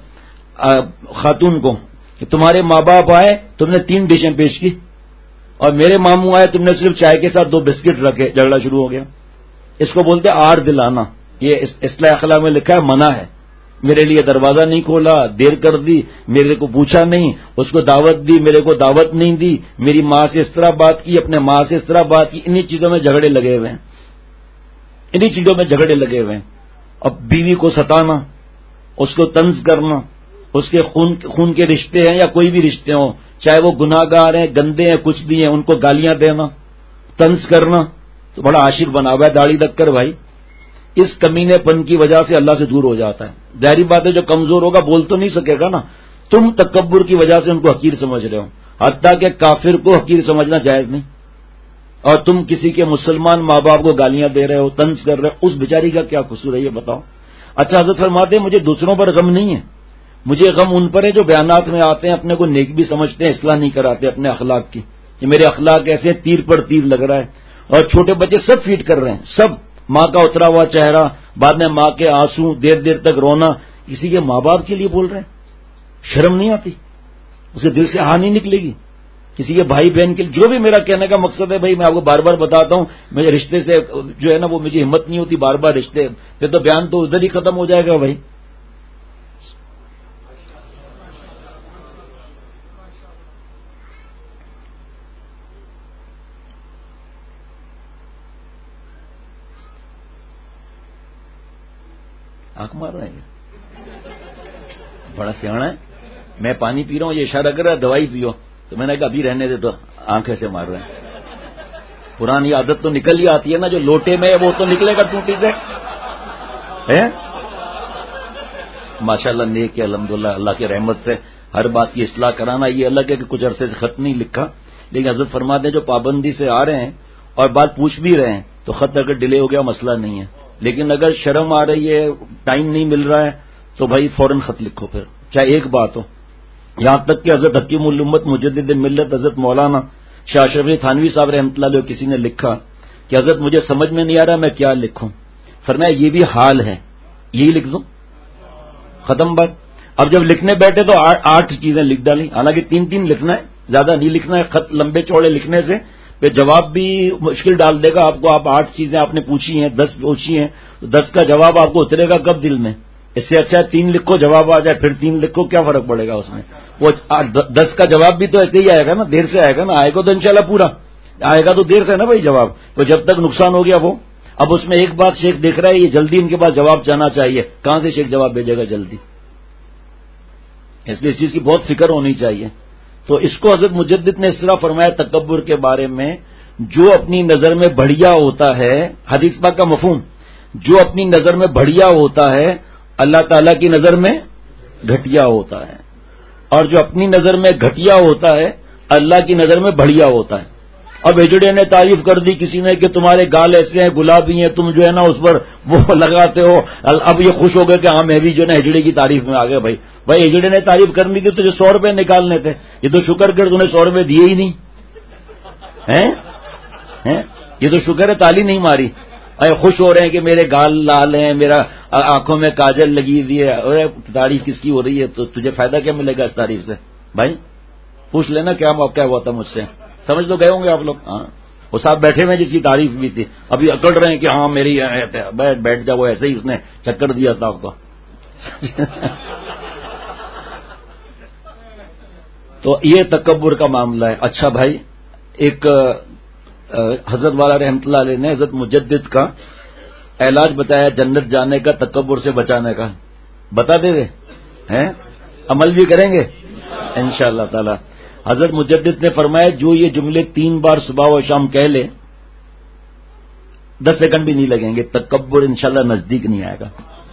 خاتون کو کہ تمہارے ماں باپ آئے، تم نے تین ڈشیں پیش کی، اور میرے ماموں آئے، تم نے صرف چائے کے ساتھ دو بسکٹ رکھے. جھگڑا شروع ہو گیا. اس کو بولتے آر دلانا. یہ اصلاح اخلاق میں لکھا ہے منع ہے. میرے لیے دروازہ نہیں کھولا، دیر کر دی، میرے کو پوچھا نہیں، اس کو دعوت دی، میرے کو دعوت نہیں دی، میری ماں سے اس طرح بات کی، اپنے ماں سے اس طرح بات کی. انہی چیزوں میں جھگڑے لگے ہوئے ہیں، انہی چیزوں میں جھگڑے لگے ہوئے ہیں. اب بیوی کو ستانا، اس کو طنز کرنا، اس کے خون خون کے رشتے ہیں یا کوئی بھی رشتے ہوں، چاہے وہ گناہ گار ہیں، گندے ہیں، کچھ بھی ہیں، ان کو گالیاں دینا، طنز کرنا، تو بڑا عاشق بنا ہوا ہے داڑھی رکھ کر. بھائی اس کمینے پن کی وجہ سے اللہ سے دور ہو جاتا ہے. ظاہری بات ہے جو کمزور ہوگا بول تو نہیں سکے گا نا. تم تکبر کی وجہ سے ان کو حقیر سمجھ رہے ہو، حتیٰ کہ کافر کو حقیر سمجھنا جائز نہیں. اور تم کسی کے مسلمان ماں باپ کو گالیاں دے رہے ہو، طنز کر رہے ہو، اس بیچاری کا کیا قصور ہے یہ بتاؤ. اچھا حضرت فرماتے ہیں مجھے دوسروں پر غم نہیں ہے، مجھے غم ان پر ہے جو بیانات میں آتے ہیں، اپنے کو نیک بھی سمجھتے ہیں، اصلاح نہیں کراتے اپنے اخلاق کی، کہ میرے اخلاق ایسے تیر پر تیر لگ رہا ہے. اور چھوٹے بچے سب فیڈ کر رہے ہیں، سب ماں کا اترا ہوا چہرہ، بعد میں ماں کے آنسو، دیر دیر تک رونا، کسی کے ماں باپ کے لیے بول رہے ہیں، شرم نہیں آتی؟ اسے دل سے ہاں نہیں نکلے گی؟ کسی کے بھائی بہن کے لیے، جو بھی میرا کہنے کا مقصد ہے بھائی، میں آپ کو بار بار بتاتا ہوں، میرے رشتے سے جو ہے نا وہ مجھے ہمت نہیں ہوتی بار بار رشتے، پھر تو بیان تو ادھر ہی ختم ہو جائے گا بھائی. آنکھ مار رہے ہیں، بڑا سیاح ہے. میں پانی پی رہا ہوں، یہ اشارہ کر رہا ہے دوائی پیو، تو میں نے کہا ابھی رہنے دے، تو آنکھیں سے مار رہے ہیں. پرانی عادت تو نکل ہی آتی ہے نا، جو لوٹے میں وہ تو نکلے گا ٹوٹی سے. ماشاء اللہ نیک ہے الحمدللہ، اللہ کی رحمت سے ہر بات کی اصلاح کرانا. یہ الگ ہے کہ کچھ عرصے سے خط نہیں لکھا، لیکن حضرت فرماتے ہیں جو پابندی سے آ رہے ہیں اور بات پوچھ بھی رہے ہیں تو خط اگر ڈیلے ہو گیا مسئلہ نہیں ہے، لیکن اگر شرم آ رہی ہے، ٹائم نہیں مل رہا ہے، تو بھائی فوراً خط لکھو، پھر چاہے ایک بات ہو. یہاں تک کہ حضرت حکیم الامت مجدد ملت حضرت مولانا شاہ اشرف تھانوی صاحب رحمۃ اللہ علیہ کسی نے لکھا کہ حضرت مجھے سمجھ میں نہیں آ رہا میں کیا لکھوں، فرمایا یہ بھی حال ہے، یہی لکھ دو، ختم بات. اب جب لکھنے بیٹھے تو آٹھ چیزیں لکھ ڈالی، حالانکہ تین تین لکھنا ہے، زیادہ نہیں لکھنا ہے. خط لمبے چوڑے لکھنے سے پھر جواب بھی مشکل ڈال دے گا آپ کو. آپ آٹھ چیزیں آپ نے پوچھی ہیں، دس پوچھی ہیں، تو دس کا جواب آپ کو اترے گا کب دل میں؟ اس سے اچھا تین لکھو جواب آ جائے، پھر تین لکھو، کیا فرق پڑے گا اس میں؟ وہ دس کا جواب بھی تو ایسے ہی آئے گا نا، دیر سے آئے گا نا، آئے گا تو انشاءاللہ پورا آئے گا، تو دیر سے نا بھائی جواب. تو جب تک نقصان ہو گیا وہ. اب اس میں ایک بات شیخ دیکھ رہا ہے، یہ جلدی ان کے پاس جواب جانا چاہیے، کہاں سے شیخ جواب بھیجے گا جلدی؟ اس لیے اس چیز کی بہت فکر ہونی چاہیے. تو اس کو حضرت مجدد نے اس طرح فرمایا تکبر کے بارے میں، جو اپنی نظر میں بڑھیا ہوتا ہے، حدیث پاک کا مفہوم، جو اپنی نظر میں بڑھیا ہوتا ہے اللہ تعالیٰ کی نظر میں گھٹیا ہوتا ہے، اور جو اپنی نظر میں گھٹیا ہوتا ہے اللہ کی نظر میں بڑھیا ہوتا ہے. اب ہجڑے نے تعریف کر دی کسی نے کہ تمہارے گال ایسے ہیں، گلابی ہیں، تم جو ہے نا اس پر وہ لگاتے ہو، اب یہ خوش ہو گئے کہ ہاں میں بھی جو ہے نا ہجڑے کی تعریف میں آ گیا. بھائی بھائی ہجڑے نے تعریف کرنی تھی تو جو سو روپے نکالنے تھے، یہ تو شکر کر تم نے سو روپے دیے ہی نہیں ہیں، یہ تو شکر ہے تالی نہیں ماری. اے خوش ہو رہے ہیں کہ میرے گال لال ہیں، میرا آنکھوں میں کاجل لگی ہوئی ہے، اور تعریف کس کی ہو رہی ہے؟ تو تجھے فائدہ کیا ملے گا اس تعریف سے؟ بھائی پوچھ لینا کیا موقع ہوا تھا مجھ سے. سمجھ تو گئے ہوں گے آپ لوگ. ہاں وہ صاحب بیٹھے ہوئے جس کی تعریف بھی تھی، ابھی اکڑ رہے ہیں کہ ہاں میری بیٹھ جاؤ، ایسے ہی اس نے چکر دیا تھا آپ کو. تو یہ تکبر کا معاملہ ہے. اچھا بھائی، ایک حضرت والا رحمتہ اللہ علیہ نے حضرت مجدد کا علاج بتایا جنت جانے کا، تکبر سے بچانے کا. بتا دے دے ہیں، عمل بھی کریں گے انشاءاللہ تعالی. حضرت مجدد نے فرمایا جو یہ جملے تین بار صبح و شام کہہ لے، دس سیکنڈ بھی نہیں لگیں گے، تکبر انشاءاللہ نزدیک نہیں آئے گا.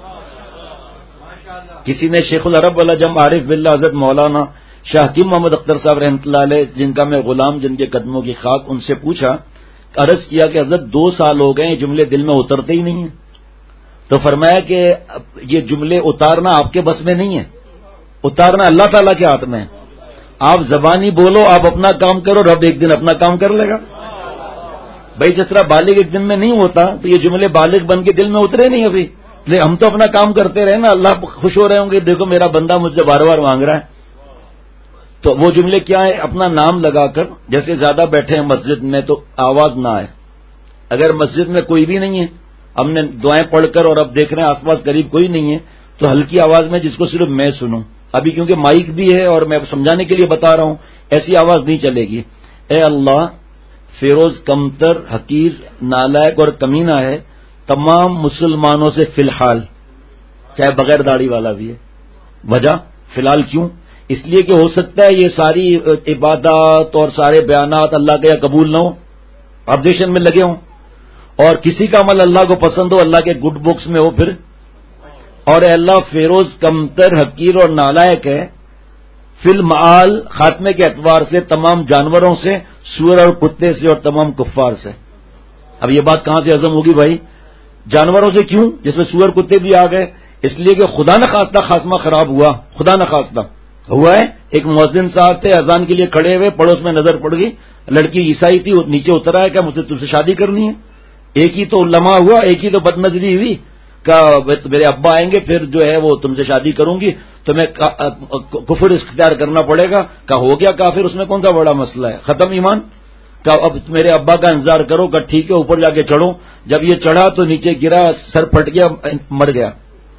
کسی نے شیخ العرب والعجم عارف باللہ حضرت مولانا شاہ حکیم محمد اختر صاحب رحمۃ اللہ علیہ، جن کا میں غلام، جن کے قدموں کی خاک، ان سے پوچھا، عرض کیا کہ حضرت دو سال ہو گئے یہ جملے دل میں اترتے ہی نہیں ہیں. تو فرمایا کہ یہ جملے اتارنا آپ کے بس میں نہیں ہے، اتارنا اللہ تعالیٰ کے ہاتھ میں ہے. آپ زبانی بولو، آپ اپنا کام کرو، رب ایک دن اپنا کام کر لے گا. بھائی جس طرح بالغ ایک دن میں نہیں ہوتا، تو یہ جملے بالغ بن کے دل میں اترے نہیں ابھی. ہم تو اپنا کام کرتے رہے نا، اللہ خوش ہو رہے ہوں گے دیکھو میرا بندہ مجھ سے بار بار مانگ رہا ہے. تو وہ جملے کیا ہے؟ اپنا نام لگا کر، جیسے زیادہ بیٹھے ہیں مسجد میں تو آواز نہ آئے. اگر مسجد میں کوئی بھی نہیں ہے، ہم نے دعائیں پڑھ کر اور اب دیکھ رہے ہیں آس پاس قریب کوئی نہیں ہے، تو ہلکی آواز میں جس کو صرف میں سنوں. ابھی کیونکہ مائک بھی ہے اور میں سمجھانے کے لیے بتا رہا ہوں، ایسی آواز نہیں چلے گی. اے اللہ، فیروز کمتر، حقیر، نالائق اور کمینہ ہے تمام مسلمانوں سے فی الحال، چاہے بغیر داڑھی والا بھی ہے. وجہ فی الحال کیوں؟ اس لیے کہ ہو سکتا ہے یہ ساری عبادات اور سارے بیانات اللہ کے قبول نہ ہو، آبزیشن میں لگے ہوں، اور کسی کا عمل اللہ کو پسند ہو، اللہ کے گڈ بکس میں ہو پھر. اور اے اللہ فیروز کمتر، حقیر اور نالائق ہے فی المعال، خاتمے کے اعتبار سے تمام جانوروں سے، سور اور کتے سے اور تمام کفار سے. اب یہ بات کہاں سے ہضم ہوگی بھائی؟ جانوروں سے کیوں؟ جس میں سور کتے بھی آ گئے، اس لیے کہ خدا نخواستہ خاتمہ خراب ہوا، خدا نخواستہ ہوا ہے. ایک مؤذن صاحب تھے, اذان کے لیے کھڑے ہوئے, پڑوس میں نظر پڑ گئی, لڑکی عیسائی تھی, نیچے اترا ہے کہ مجھ سے تم سے شادی کرنی ہے. ایک ہی تو لمحہ ہوا, ایک ہی تو بد نظری ہوئی کہ میرے ابا آئیں گے پھر جو ہے وہ تم سے شادی کروں گی, تمہیں کفر اختیار کرنا پڑے گا. کہ ہو گیا کافر, اس میں کون سا بڑا مسئلہ ہے, ختم ایمان. کہ اب میرے ابا کا انتظار کرو, کہ ٹھیک ہے اوپر جا کے چڑھو. جب یہ چڑھا تو نیچے گرا, سر پھٹ گیا, مر گیا.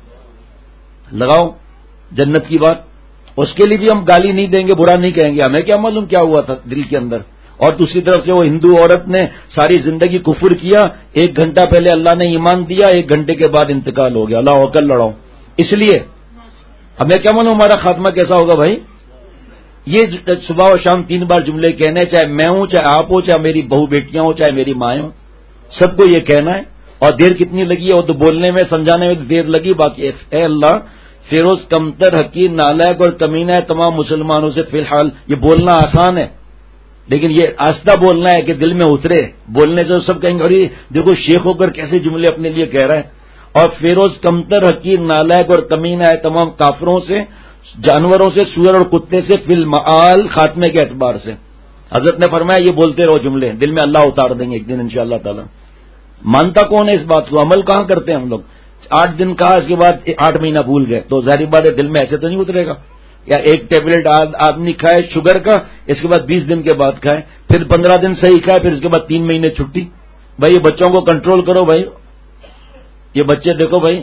لگاؤ جنت کی بات. اس کے لیے بھی ہم گالی نہیں دیں گے, برا نہیں کہیں گے, ہمیں کیا معلوم کیا ہوا تھا دل کے اندر. اور دوسری طرف سے وہ ہندو عورت نے ساری زندگی کفر کیا, ایک گھنٹہ پہلے اللہ نے ایمان دیا, ایک گھنٹے کے بعد انتقال ہو گیا. اللہ اکبر لڑاؤ. اس لیے ہمیں کیا معلوم ہمارا خاتمہ کیسا ہوگا بھائی. یہ صبح و شام تین بار جملے کہنے, چاہے میں ہوں, چاہے آپ ہو, چاہے میری بہو بیٹیاں ہوں, چاہے میری مائیں ہوں, سب کو یہ کہنا ہے. اور دیر کتنی لگی ہے, وہ تو بولنے میں سمجھانے میں دیر لگی. باقی اے اللہ فیروز کمتر, حقیر, نالائق اور کمینہ ہے تمام مسلمانوں سے فی الحال. یہ بولنا آسان ہے لیکن یہ آہستہ بولنا ہے کہ دل میں اترے. بولنے سے سب کہیں گے ارے دیکھو شیخ ہو کر کیسے جملے اپنے لیے کہہ رہا ہے. اور فیروز کمتر, حقیر, نالائق اور کمینہ ہے تمام کافروں سے, جانوروں سے, سور اور کتے سے, فی المعال خاتمے کے اعتبار سے. حضرت نے فرمایا یہ بولتے رہو جملے, دل میں اللہ اتار دیں گے ایک دن انشاءاللہ تعالی. مانتا کون ہے اس بات کو, عمل کہاں کرتے ہیں ہم لوگ. آٹھ دن کہا, اس کے بعد آٹھ مہینہ بھول گئے, تو ظاہر بات ہے دل میں ایسے تو نہیں اترے گا. یا ایک ٹیبلٹ آدمی کھائے شوگر کا, اس کے بعد بیس دن کے بعد کھائے, پھر پندرہ دن صحیح کھائے, پھر اس کے بعد تین مہینے چھٹی. بھائی یہ بچوں کو کنٹرول کرو بھائی. یہ بچے دیکھو بھائی,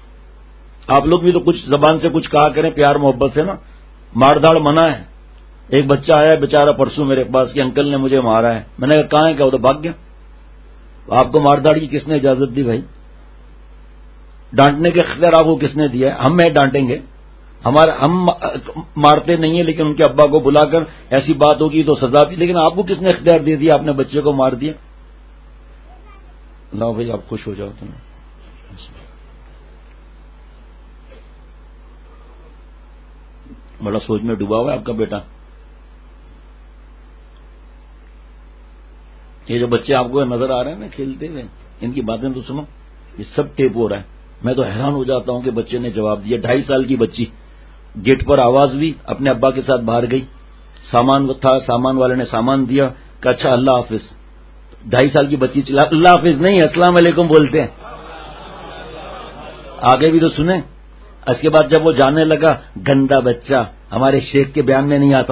آپ لوگ بھی تو کچھ زبان سے کچھ کہا کریں پیار محبت سے نا. مار داڑ منع ہے. ایک بچہ آیا بیچارہ پرسوں میرے پاس کہ انکل نے مجھے مارا ہے. میں نے کہا کہاں ہے, کیا وہ تو بھاگ گیا. آپ کو مار داڑ کی کس نے اجازت دی بھائی. ڈانٹنے کے اختیار آپ کو کس نے دیا ہے. ہم میں ڈانٹیں گے, ہمارے ہم مارتے نہیں ہیں, لیکن ان کے ابا کو بلا کر ایسی بات ہوگی تو سزا بھی. لیکن آپ کو کس نے اختیار دے دیا, آپ نے بچے کو مار دیا. لاؤ بھائی آپ خوش ہو جاؤ. تم بڑا سوچ میں ڈوبا ہوا ہے آپ کا بیٹا. یہ جو بچے آپ کو نظر آ رہے ہیں نا کھیلتے ہوئے, ان کی باتیں تو سنو. یہ سب ٹیپ ہو رہا ہے. میں تو حیران ہو جاتا ہوں کہ بچے نے جواب دیا. ڈھائی سال کی بچی, گیٹ پر آواز ہوئی, اپنے ابا کے ساتھ باہر گئی. سامان تھا, سامان والے نے سامان دیا, کہ اچھا اللہ حافظ. ڈھائی سال کی بچی چلا, اللہ حافظ نہیں السلام علیکم بولتے ہیں. آگے بھی تو سنیں. اس کے بعد جب وہ جانے لگا, گندا بچہ, ہمارے شیخ کے بیان میں نہیں آتا.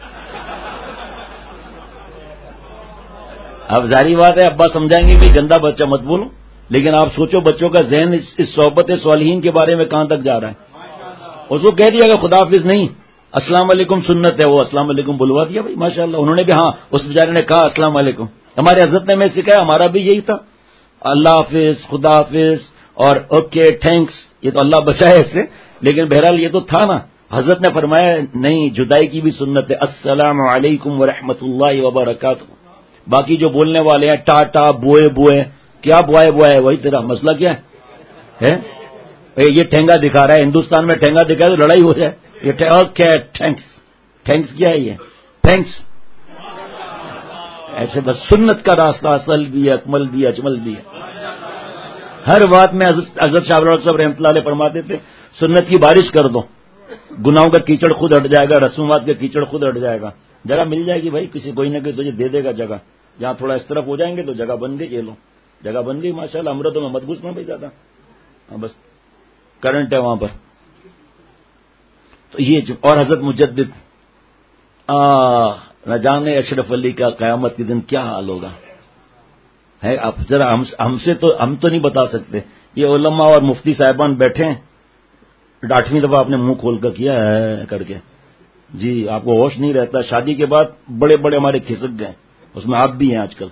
اب ظاہری بات ہے ابا سمجھائیں گے کہ گندا بچہ مت بولو, لیکن آپ سوچو بچوں کا ذہن اس صحبت صالحین کے بارے میں کہاں تک جا رہا ہے. اس کو کہہ دیا کہ خدا حافظ نہیں, السلام علیکم سنت ہے, وہ السلام علیکم بلوا دیا بھائی ماشاءاللہ. انہوں نے بھی ہاں, اس بیچارے نے کہا السلام علیکم. ہمارے حضرت نے ہمیں سکھایا, ہمارا بھی یہی تھا, اللہ حافظ, خدا حافظ اور اوکے تھینکس. یہ تو اللہ بچائے اس سے, لیکن بہرحال یہ تو تھا نا. حضرت نے فرمایا نہیں, جدائی کی بھی سنت ہے, السلام علیکم ورحمۃ اللہ وبرکاتہ. باقی جو بولنے والے ہیں ٹاٹا بوئے بوئے, کیا بوائے بوائے, وہی تیرا مسئلہ کیا ہے. یہ ٹھینگا دکھا رہا ہے, ہندوستان میں ٹھینگا دکھائے تو لڑائی ہو جائے. یہ اوکے تھینکس, تھینکس کیا ہے یہ, تھینکس. ایسے بس سنت کا راستہ اصل بھی ہے, اکمل بھی ہے, اجمل بھی ہے. ہر بات میں حضرت شاہ صاحب رحمۃ اللہ علیہ فرماتے تھے سنت کی بارش کر دو, گناہوں کا کیچڑ خود ہٹ جائے گا, رسومات کا کیچڑ خود ہٹ جائے گا. جگہ مل جائے گی بھائی, کسی کوئی نہ کوئی تجھے دے دے گا جگہ. جہاں تھوڑا اس طرف ہو جائیں گے تو جگہ بن گئی, یہ لو جگہ بن گئی ماشاءاللہ. امرتوں میں مت گھسنا بھائی زیادہ, ہاں بس کرنٹ ہے وہاں پر. تو یہ جو اور حضرت مجدد نہ جانے اشرف علی کا قیامت کے دن کیا حال ہوگا ہے. اب ذرا ہم ہم سے تو ہم تو نہیں بتا سکتے. یہ علماء اور مفتی صاحبان بیٹھے ہیں, آٹھویں دفعہ آپ نے منہ کھول کر کیا ہے کر کے, جی آپ کو ہوش نہیں رہتا. شادی کے بعد بڑے بڑے ہمارے کھسک گئے, اس میں آپ بھی ہیں آج کل.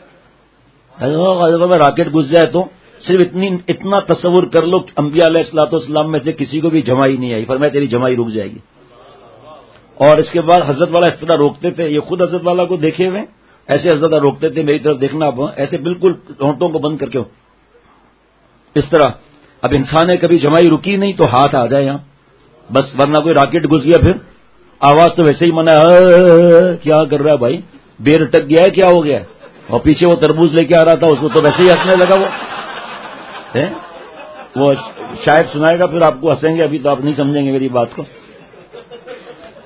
راکٹ گھس جائے تو صرف اتنی اتنا تصور کر لو کہ انبیاء علیہ الصلوۃ والسلام میں سے کسی کو بھی جمائی نہیں آئی, فرمایا تیری جمائی رک جائے گی. اور اس کے بعد حضرت والا اس طرح روکتے تھے, یہ خود حضرت والا کو دیکھے ہوئے ایسے حضرت والا روکتے تھے, میری طرف دیکھنا ایسے بالکل ہونٹوں کو بند کر کے اس طرح. اب انسان نے کبھی جمائی رکی نہیں تو ہاتھ آ جائے یہاں بس, ورنہ کوئی راکٹ گھس گیا پھر آواز تو ویسے ہی منع ہے. کیا کر رہا ہے بھائی, بیر اٹک گیا ہے, کیا ہو گیا. اور پیچھے وہ تربوز لے کے آ رہا تھا, اس کو تو ویسے ہی ہنسنے لگا. وہ وہ شاید سنائے گا, پھر آپ کو ہنسیں گے, ابھی تو آپ نہیں سمجھیں گے میری بات کو.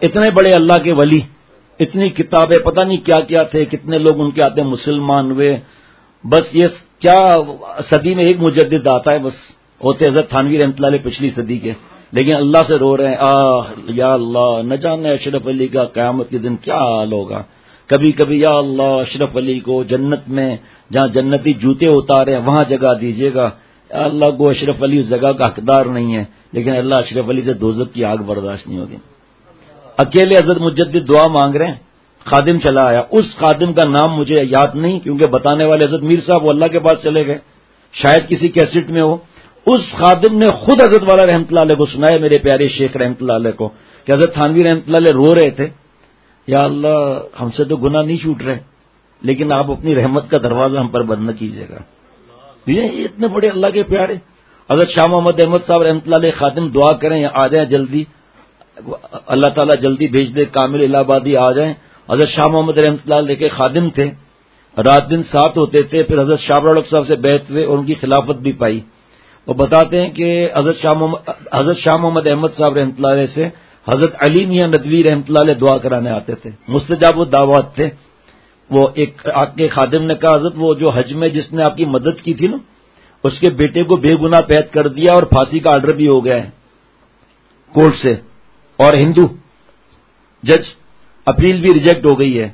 اتنے بڑے اللہ کے ولی، اتنی کتابیں، پتہ نہیں کیا کیا تھے، کتنے لوگ ان کے آتے مسلمان ہوئے. بس یہ کیا صدی میں ایک مجدد آتا ہے، بس ہوتے حضرت تھانوی رحمۃ اللہ علیہ پچھلی صدی کے، لیکن اللہ سے رو رہے ہیں آہ یا اللہ نہ جانے اشرف علی کا قیامت کے دن کیا حال ہوگا. کبھی کبھی یا اللہ اشرف علی کو جنت میں جہاں جنتی جوتے اتارے وہاں جگہ دیجیے گا. اللہ کو اشرف علی اس جگہ کا حقدار نہیں ہے، لیکن اللہ اشرف علی سے دوزخ کی آگ برداشت نہیں ہوگی. اکیلے حضرت مجدد دعا مانگ رہے ہیں، خادم چلا آیا. اس خادم کا نام مجھے یاد نہیں کیونکہ بتانے والے حضرت میر صاحب وہ اللہ کے پاس چلے گئے، شاید کسی کیسٹ میں ہو. اس خادم نے خود حضرت والا رحمۃ اللہ علیہ کو سنائے، میرے پیارے شیخ رحمۃ اللہ علیہ کو، کہ حضرت تھانوی رحمۃ اللہ علیہ رو رہے تھے یا اللہ ہم سے تو گناہ نہیں چھوٹ رہے، لیکن آپ اپنی رحمت کا دروازہ ہم پر بند نہ کیجیے گا. یہ اتنے بڑے اللہ کے پیارے حضرت شاہ محمد احمد صاحب رحمۃ اللہ علیہ خادم دعا کریں آ جائیں جلدی، اللہ تعالیٰ جلدی بھیج دے، کامل الہ آبادی آ جائیں. حضرت شاہ محمد رحمۃ اللہ علیہ کے خادم تھے، رات دن ساتھ ہوتے تھے. پھر حضرت شاہ بڑک صاحب سے بیعت ہوئے اور ان کی خلافت بھی پائی. وہ بتاتے ہیں کہ حضرت شاہ محمد حضرت شاہ محمد احمد صاحب رحمۃ اللہ علیہ سے حضرت علی میاں ندوی رحمۃ اللہ علیہ دعا کرانے آتے تھے، مستجاب الدعوات تھے. وہ ایک آپ کے خادم نے کہا حضرت وہ جو حج میں جس نے آپ کی مدد کی تھی نا اس کے بیٹے کو بے گناہ قید کر دیا اور پھانسی کا آرڈر بھی ہو گیا ہے کورٹ سے، اور ہندو جج، اپیل بھی ریجیکٹ ہو گئی ہے.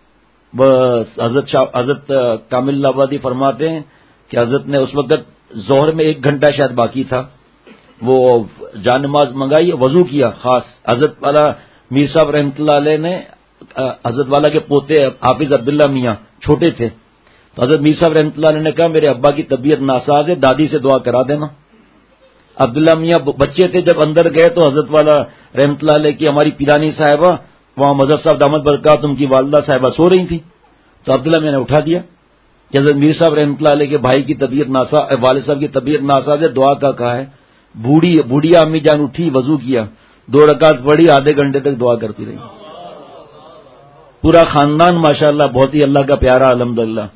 بس حضرت شاہ حضرت کامل آبادی فرماتے ہیں کہ حضرت نے اس وقت ظہر میں ایک گھنٹہ شاید باقی تھا، وہ جان نماز منگائی، وضو کیا. خاص حضرت والا میر صاحب رحمۃ اللہ علیہ نے حضرت والا کے پوتے حافظ عبداللہ میاں چھوٹے تھے، تو حضرت میر صاحب رحمۃ اللہ علیہ نے کہا میرے ابا کی طبیعت ناساز ہے، دادی سے دعا کرا دینا. عبداللہ میاں بچے تھے، جب اندر گئے تو حضرت والا رحمۃ اللہ علیہ کی ہماری پیرانی صاحبہ وہاں مظہر صاحب دامت برکات ان کی والدہ صاحبہ سو رہی تھی، تو عبداللہ میاں نے اٹھا دیا کہ حضرت میر صاحب رحمۃ اللہ علیہ کے بھائی کی طبیعت ناساز، والد صاحب کی طبیعت ناساز ہے، دعا کا کہا ہے. بوڑھی بوڑھیا امی جان اٹھی، وضو کیا، دو رکعت پڑھی، آدھے گھنٹے تک دعا کرتی رہی. پورا خاندان ماشاءاللہ بہت ہی اللہ کا پیارا الحمدللہ.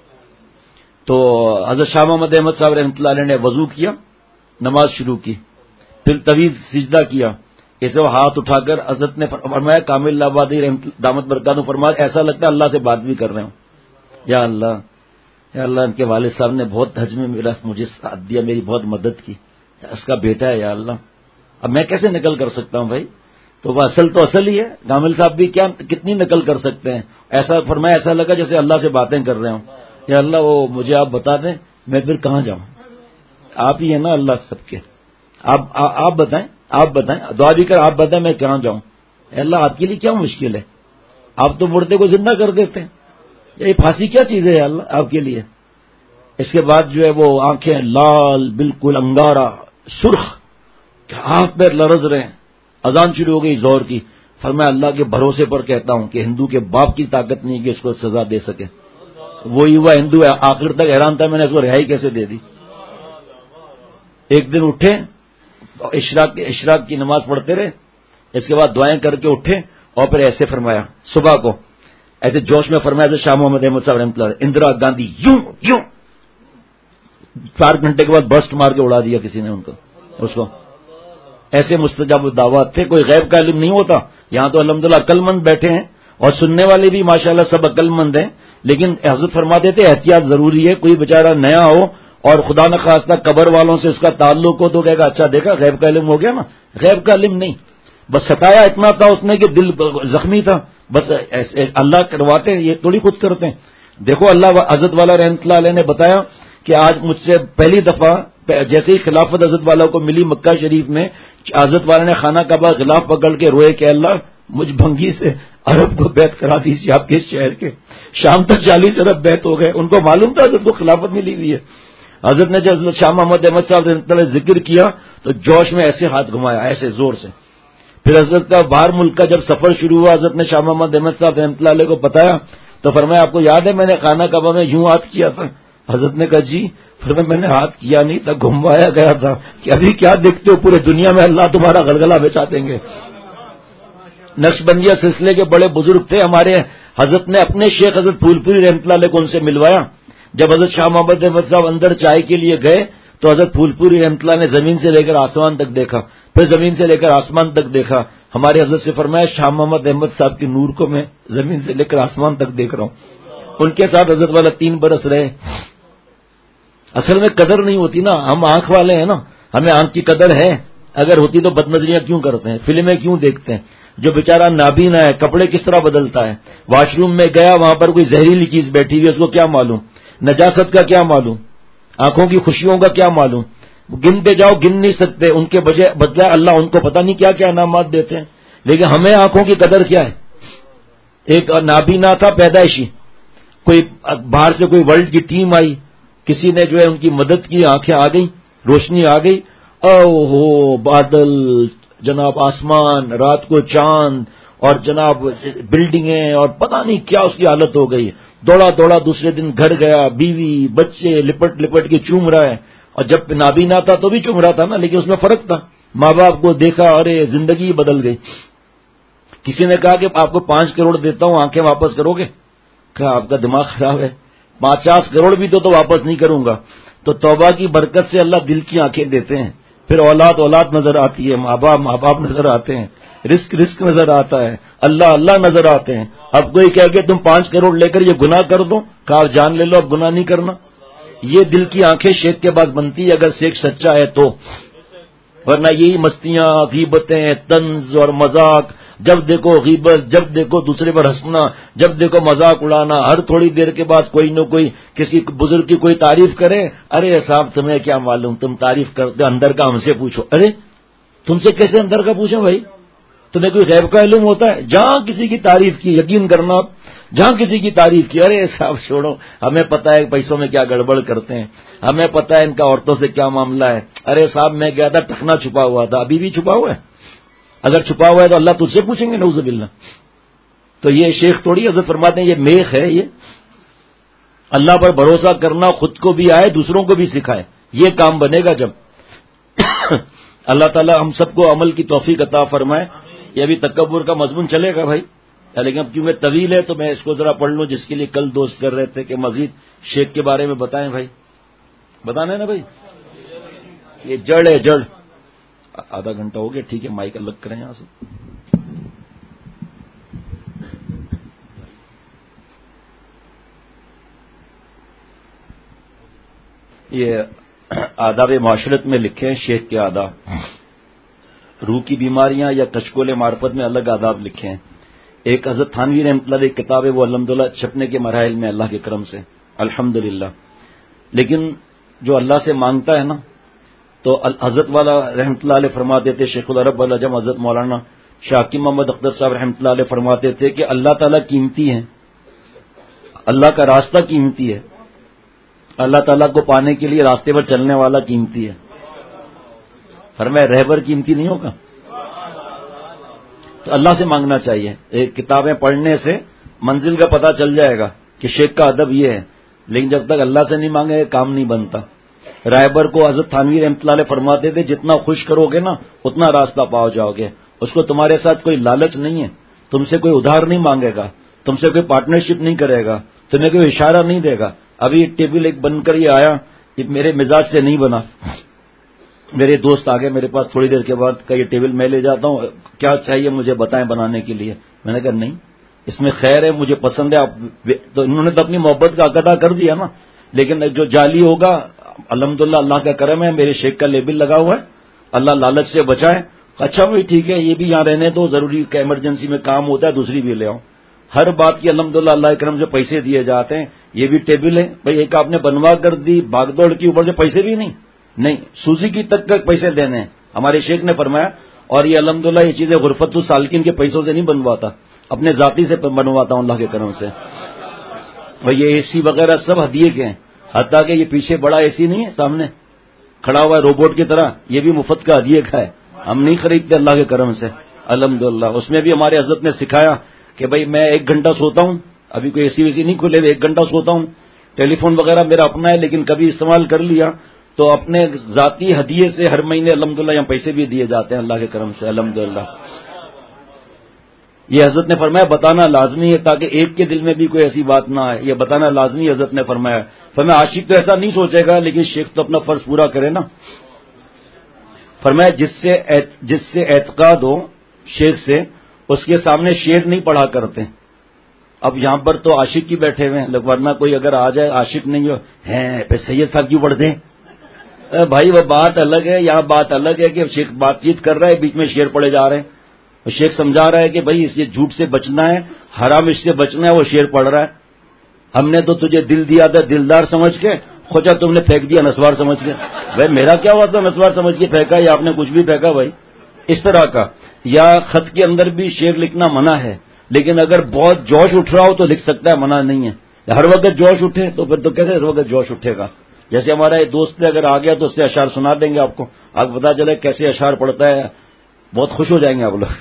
تو حضرت شاہ محمد احمد صاحب رحمۃ اللہ علیہ نے وضو کیا، نماز شروع کی، پھر طویل سجدہ کیا. اسے وہ ہاتھ اٹھا کر حضرت نے فرمایا کامل آبادی دامت برکات نے فرمایا ایسا لگتا ہے اللہ سے بات بھی کر رہے ہوں. یا اللہ یا اللہ ان کے والد صاحب نے بہت حج میں میرا مجھے ساتھ دیا، میری بہت مدد کی، اس کا بیٹا ہے یا اللہ، اب میں کیسے نقل کر سکتا ہوں بھائی. تو وہ اصل تو اصل ہی ہے، کامل صاحب بھی کیا کتنی نقل کر سکتے ہیں. ایسا فرمایا ایسا لگا جیسے اللہ سے باتیں کر رہے ہوں. یا اللہ وہ مجھے آپ بتا دیں میں پھر کہاں جاؤں، آپ ہی ہیں نا اللہ سب کے، آپ آپ بتائیں آپ بتائیں دعا بھی کر آپ بتائیں میں کہاں جاؤں. اللہ آپ کے لیے کیا مشکل ہے، آپ تو مردے کو زندہ کر دیتے ہیں، یہ پھانسی کیا چیز ہے اللہ آپ کے لیے. اس کے بعد جو ہے وہ آنکھیں لال بالکل انگارا سرخ، ہاتھ پیر لرز رہے ہیں. اذان شروع ہو گئی زور کی. فرمایا اللہ کے بھروسے پر کہتا ہوں کہ ہندو کے باپ کی طاقت نہیں کہ اس کو سزا دے سکے. وہی ہوا ہندو ہے، آخر تک حیران تھا میں نے اس کو رہائی کیسے دے دی. ایک دن اٹھے اشراق اشراق کی نماز پڑھتے رہے، اس کے بعد دعائیں کر کے اٹھے اور پھر ایسے فرمایا صبح کو ایسے جوش میں فرمایا جیسے شاہ محمد احمد صاحب رحمۃ اللہ اندرا گاندھی یوں یوں چار گھنٹے کے بعد برسٹ مار کے اڑا دیا کسی نے ان کو اس کو. ایسے مستجاب الدعوات تھے، کوئی غیب کا علم نہیں ہوتا. یہاں تو الحمدللہ عقل مند بیٹھے ہیں اور سننے والے بھی ماشاءاللہ سب عقل مند ہیں، لیکن حضرت فرماتے تھے احتیاط ضروری ہے. کوئی بیچارہ نیا ہو اور خدا نخواستہ قبر والوں سے اس کا تعلق ہو تو کہے گا اچھا دیکھا غیب کا علم ہو گیا نا. غیب کا علم نہیں، بس ستایا اتنا تھا اس نے کہ دل زخمی تھا، بس اللہ کرواتے ہیں، یہ تھوڑی خود کرتے ہیں. دیکھو اللہ حضرت والا رحمۃ اللہ علیہ نے بتایا کہ آج مجھ سے پہلی دفعہ جیسے ہی خلافت حضرت والا کو ملی مکہ شریف میں، حضرت والا نے خانہ کعبہ غلاف پکڑ کے روئے کہ اللہ مجھ بھنگی سے عرب کو بیعت کرا دیجیے آپ کے شہر کے. شام تک چالیس ارب بیعت ہو گئے. ان کو معلوم تھا حضرت کو خلافت ملی ہوئی ہے. حضرت نے جب حضرت شاہ محمد احمد صاحب نے ذکر کیا تو جوش میں ایسے ہاتھ گھمایا ایسے زور سے. پھر حضرت کا باہر ملک کا جب سفر شروع ہوا حضرت نے شاہ محمد احمد صاحب رحمۃ اللہ علیہ کو بتایا تو فرمایا آپ کو یاد ہے میں نے خانہ کعبہ میں یوں ہاتھ کیا تھا. حضرت نے کہا جی. فرمایا میں نے ہاتھ کیا نہیں تھا، گھموایا گیا تھا کہ ابھی کیا دیکھتے ہو پورے دنیا میں اللہ تمہارا غلغلہ بچا دیں گے. نقشبندیہ سلسلے کے بڑے بزرگ تھے ہمارے، حضرت نے اپنے شیخ حضرت پھول پوری رحمۃ اللہ علیہ کو ان سے ملوایا. جب حضرت شاہ محمد احمد صاحب اندر چائے کے لیے گئے تو حضرت پھول پوری رحمۃ اللہ نے زمین سے لے کر آسمان تک دیکھا، پھر زمین سے لے کر آسمان تک دیکھا، ہمارے حضرت سے فرمایا شاہ محمد احمد صاحب کے نور کو میں زمین سے لے کر آسمان تک دیکھ رہا ہوں. ان کے ساتھ حضرت والا تین برس رہے. اصل میں قدر نہیں ہوتی نا, ہم آنکھ والے ہیں نا, ہمیں آنکھ کی قدر ہے. اگر ہوتی تو بد نظریاں کیوں کرتے ہیں, فلمیں کیوں دیکھتے ہیں. جو بیچارہ نابینا ہے کپڑے کس طرح بدلتا ہے, واش روم میں گیا وہاں پر کوئی زہریلی چیز بیٹھی ہوئی ہے, اس کو کیا معلوم, نجاست کا کیا معلوم, آنکھوں کی خوشیوں کا کیا معلوم. گنتے جاؤ گن نہیں سکتے, ان کے بدلے اللہ ان کو پتہ نہیں کیا کیا انعامات دیتے ہیں. لیکن ہمیں آنکھوں کی قدر کیا ہے. ایک نابینا تھا پیدائشی, کوئی باہر سے کوئی ورلڈ کی ٹیم آئی, کسی نے جو ہے ان کی مدد کی, آنکھیں آ گئی, روشنی آ گئی, او ہو بادل, جناب آسمان, رات کو چاند, اور جناب بلڈنگیں, اور پتہ نہیں کیا اس کی حالت ہو گئی. دوڑا دوڑا دوسرے دن گھر گیا, بیوی بچے لپٹ لپٹ کے چوم رہا ہے. اور جب نابینا تھا تو بھی چوم رہا تھا نا, لیکن اس میں فرق تھا. ماں باپ کو دیکھا, ارے زندگی بدل گئی. کسی نے کہا کہ آپ کو پانچ کروڑ دیتا ہوں, آنکھیں واپس کرو گے؟ کہا آپ کا دماغ خراب ہے, پچاس کروڑ بھی تو تو واپس نہیں کروں گا. تو توبہ کی برکت سے اللہ دل کی آنکھیں دیتے ہیں, پھر اولاد اولاد نظر آتی ہے, ماں باپ ماں باپ نظر آتے ہیں, رزق رزق نظر آتا ہے, اللہ اللہ نظر آتے ہیں. اب کوئی کہہ کہ تم پانچ کروڑ لے کر یہ گناہ کر دو, کہا آپ جان لے لو اب گناہ نہیں کرنا. یہ دل کی آنکھیں شیخ کے بعد بنتی ہے اگر شیخ سچا ہے تو, ورنہ یہی مستیاں, غیبتیں, طنز اور مذاق, جب دیکھو غیبت, جب دیکھو دوسرے پر ہنسنا, جب دیکھو مذاق اڑانا. ہر تھوڑی دیر کے بعد کوئی نہ کوئی کسی بزرگ کی کوئی تعریف کرے, ارے صاحب تمہیں کیا معلوم, تم تعریف کرتے اندر کا ہم سے پوچھو. ارے تم سے کیسے اندر کا پوچھیں بھائی, تمہیں کوئی غیب کا علم ہوتا ہے؟ جہاں کسی کی تعریف کی, یقین کرنا آپ, جہاں کسی کی تعریف کی, ارے صاحب چھوڑو, ہمیں پتہ ہے پیسوں میں کیا گڑبڑ کرتے ہیں, ہمیں پتہ ہے ان کا عورتوں سے کیا معاملہ ہے. ارے صاحب میں گیا تھا ٹخنا چھپا ہوا تھا, ابھی بھی چھپا ہوا ہے, اگر چھپا ہوا ہے تو اللہ تجھ سے پوچھیں گے نعوذ باللہ. تو یہ شیخ تھوڑی حضرت فرماتے ہیں یہ میخ ہے. یہ اللہ پر بھروسہ کرنا خود کو بھی آئے دوسروں کو بھی سکھائے, یہ کام بنے گا جب. اللہ تعالی ہم سب کو عمل کی توفیق عطا فرمائے. یہ ابھی تکبر کا مضمون چلے گا بھائی, لیکن اب کیونکہ طویل ہے تو میں اس کو ذرا پڑھ لوں, جس کے لیے کل دوست کر رہے تھے کہ مزید شیخ کے بارے میں بتائیں بھائی. بتانا ہے نا بھائی, یہ جڑ ہے جڑ. آدھا گھنٹہ ہو گیا, ٹھیک ہے, مائک الگ کریں یہاں سے. یہ آداب معاشرت میں لکھے ہیں شیخ کے آداب. روح کی بیماریاں یا کشکول معرفت میں الگ آداب لکھے ہیں. ایک حضرت تھانوی رحمۃ اللہ علیہ کتاب ہے, وہ الحمدللہ چھپنے کے مراحل میں اللہ کے کرم سے الحمدللہ. لیکن جو اللہ سے مانگتا ہے نا, تو حضرت والا رحمۃ اللہ علیہ فرماتے تھے, شیخ العرب العجم حضرت مولانا شاہ محمد اختر صاحب رحمۃ اللہ علیہ فرماتے تھے کہ اللہ تعالیٰ قیمتی ہے, اللہ کا راستہ قیمتی ہے, اللہ تعالیٰ کو پانے کے لیے راستے پر چلنے والا قیمتی ہے. فرمایا رہبر قیمتی نہیں ہوگا. تو اللہ سے مانگنا چاہیے. ایک کتابیں پڑھنے سے منزل کا پتہ چل جائے گا کہ شیخ کا ادب یہ ہے, لیکن جب تک اللہ سے نہیں مانگے کام نہیں بنتا. رہبر کو حضرت تھانوی رحمۃ اللہ علیہ فرماتے تھے جتنا خوش کرو گے نا اتنا راستہ پاؤ جاؤ گے. اس کو تمہارے ساتھ کوئی لالچ نہیں ہے, تم سے کوئی ادھار نہیں مانگے گا, تم سے کوئی پارٹنرشپ نہیں کرے گا, تمہیں کوئی اشارہ نہیں دے گا. ابھی ٹیبل ایک بن کر یہ آیا, یہ میرے مزاج سے نہیں بنا. میرے دوست آگے میرے پاس تھوڑی دیر کے بعد کہ یہ ٹیبل میں لے جاتا ہوں, کیا چاہیے مجھے بتائیں بنانے کے لیے. میں نے کہا نہیں, اس میں خیر ہے, مجھے پسند ہے. آپ تو انہوں نے تو اپنی محبت کا عقیدہ کر دیا نا, لیکن جو جعلی ہوگا الحمدللہ اللہ کا کرم ہے, میرے شیخ کا لیبل لگا ہوا ہے, اللہ لالچ سے بچائے. اچھا بھائی ٹھیک ہے, یہ بھی یہاں رہنے تو ضروری کہ ایمرجنسی میں کام ہوتا ہے, دوسری بھی لے آؤں. ہر بات کی الحمدللہ اللہ کرم سے پیسے دیے جاتے ہیں. یہ بھی ٹیبل ہے بھائی, ایک آپ نے بنوا کر دی, بھاگ دوڑ کی, اوپر سے پیسے بھی نہیں نہیں سوزی کی تک کا پیسے دینے ہیں. ہمارے شیخ نے فرمایا, اور یہ الحمدللہ یہ چیزیں غرفت السالکین کے پیسوں سے نہیں بنواتا, اپنے ذاتی سے بنواتا ہوں اللہ کے کرم سے. اور یہ اے سی وغیرہ سب ہدیے کے ہیں, حتیٰ کہ یہ پیچھے بڑا اے سی نہیں ہے سامنے کھڑا ہوا ہے روبوٹ کی طرح, یہ بھی مفت کا ہدیے کا ہے, ہم نہیں خریدتے اللہ کے کرم سے الحمدللہ. اس میں بھی ہمارے حضرت نے سکھایا کہ بھائی میں ایک گھنٹہ سوتا ہوں, ابھی کوئی اے سی ویسی نہیں کھلے, ایک گھنٹہ سوتا ہوں. ٹیلی فون وغیرہ میرا اپنا ہے لیکن کبھی استعمال کر لیا تو اپنے ذاتی ہدیے سے ہر مہینے الحمدللہ یہاں پیسے بھی دیے جاتے ہیں اللہ کے کرم سے الحمدللہ. یہ حضرت نے فرمایا بتانا لازمی ہے تاکہ ایک کے دل میں بھی کوئی ایسی بات نہ آئے, یہ بتانا لازمی حضرت نے فرمایا. فرمایا عاشق تو ایسا نہیں سوچے گا لیکن شیخ تو اپنا فرض پورا کرے نا. فرمایا جس سے جس سے اعتقاد ہو شیخ سے اس کے سامنے شعر نہیں پڑھا کرتے. اب یہاں پر تو عاشق کی بیٹھے ہوئے ہیں، ورنہ کوئی اگر آ جائے عاشق نہیں ہو ہیں پہ سید صاحب کیوں پڑھتے ہیں بھائی، وہ بات الگ ہے. یہاں بات الگ ہے کہ شیخ بات چیت کر رہا ہے، بیچ میں شعر پڑھے جا رہے ہیں. شیخ سمجھا رہا ہے کہ بھائی اس یہ جھوٹ سے بچنا ہے، حرام اس سے بچنا ہے، وہ شعر پڑھ رہا ہے. ہم نے تو تجھے دل دیا تھا دلدار سمجھ کے، خوچا تم نے پھینک دیا نسوار سمجھ کے. بھائی میرا کیا ہوا تھا نسوار سمجھ کے پھینکا، یا آپ نے کچھ بھی پھینکا بھائی. اس طرح کا. یا خط کے اندر بھی شعر لکھنا منع ہے، لیکن اگر بہت جوش اٹھ رہا ہو تو لکھ سکتا ہے، منع نہیں ہے. ہر وقت جوش اٹھے تو پھر تو کیسے ہر وقت جوش اٹھے گا. جیسے ہمارا ایک دوست اگر آ گیا تو اس سے اشعار سنا دیں گے آپ کو، آپ کو پتا چلے کیسے اشعار پڑھتا ہے، بہت خوش ہو جائیں گے آپ لوگ.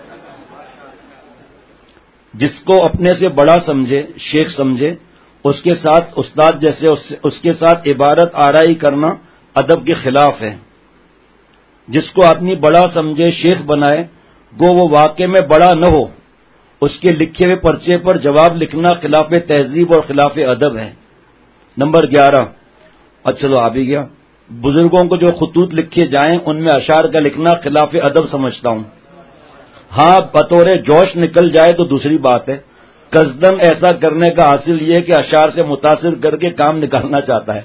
جس کو اپنے سے بڑا سمجھے، شیخ سمجھے، اس کے ساتھ استاد جیسے اس کے ساتھ عبارت آرائی کرنا ادب کے خلاف ہے. جس کو آدمی بڑا سمجھے شیخ بنائے، گو وہ واقع میں بڑا نہ ہو، اس کے لکھے ہوئے پرچے پر جواب لکھنا خلاف تہذیب اور خلاف ادب ہے. نمبر گیارہ. اچھا چلو آ بھی گیا. بزرگوں کو جو خطوط لکھے جائیں ان میں اشعار کا لکھنا خلاف ادب سمجھتا ہوں. ہاں بطور جوش نکل جائے تو دوسری بات ہے. قصدن ایسا کرنے کا حاصل یہ کہ اشعار سے متاثر کر کے کام نکالنا چاہتا ہے.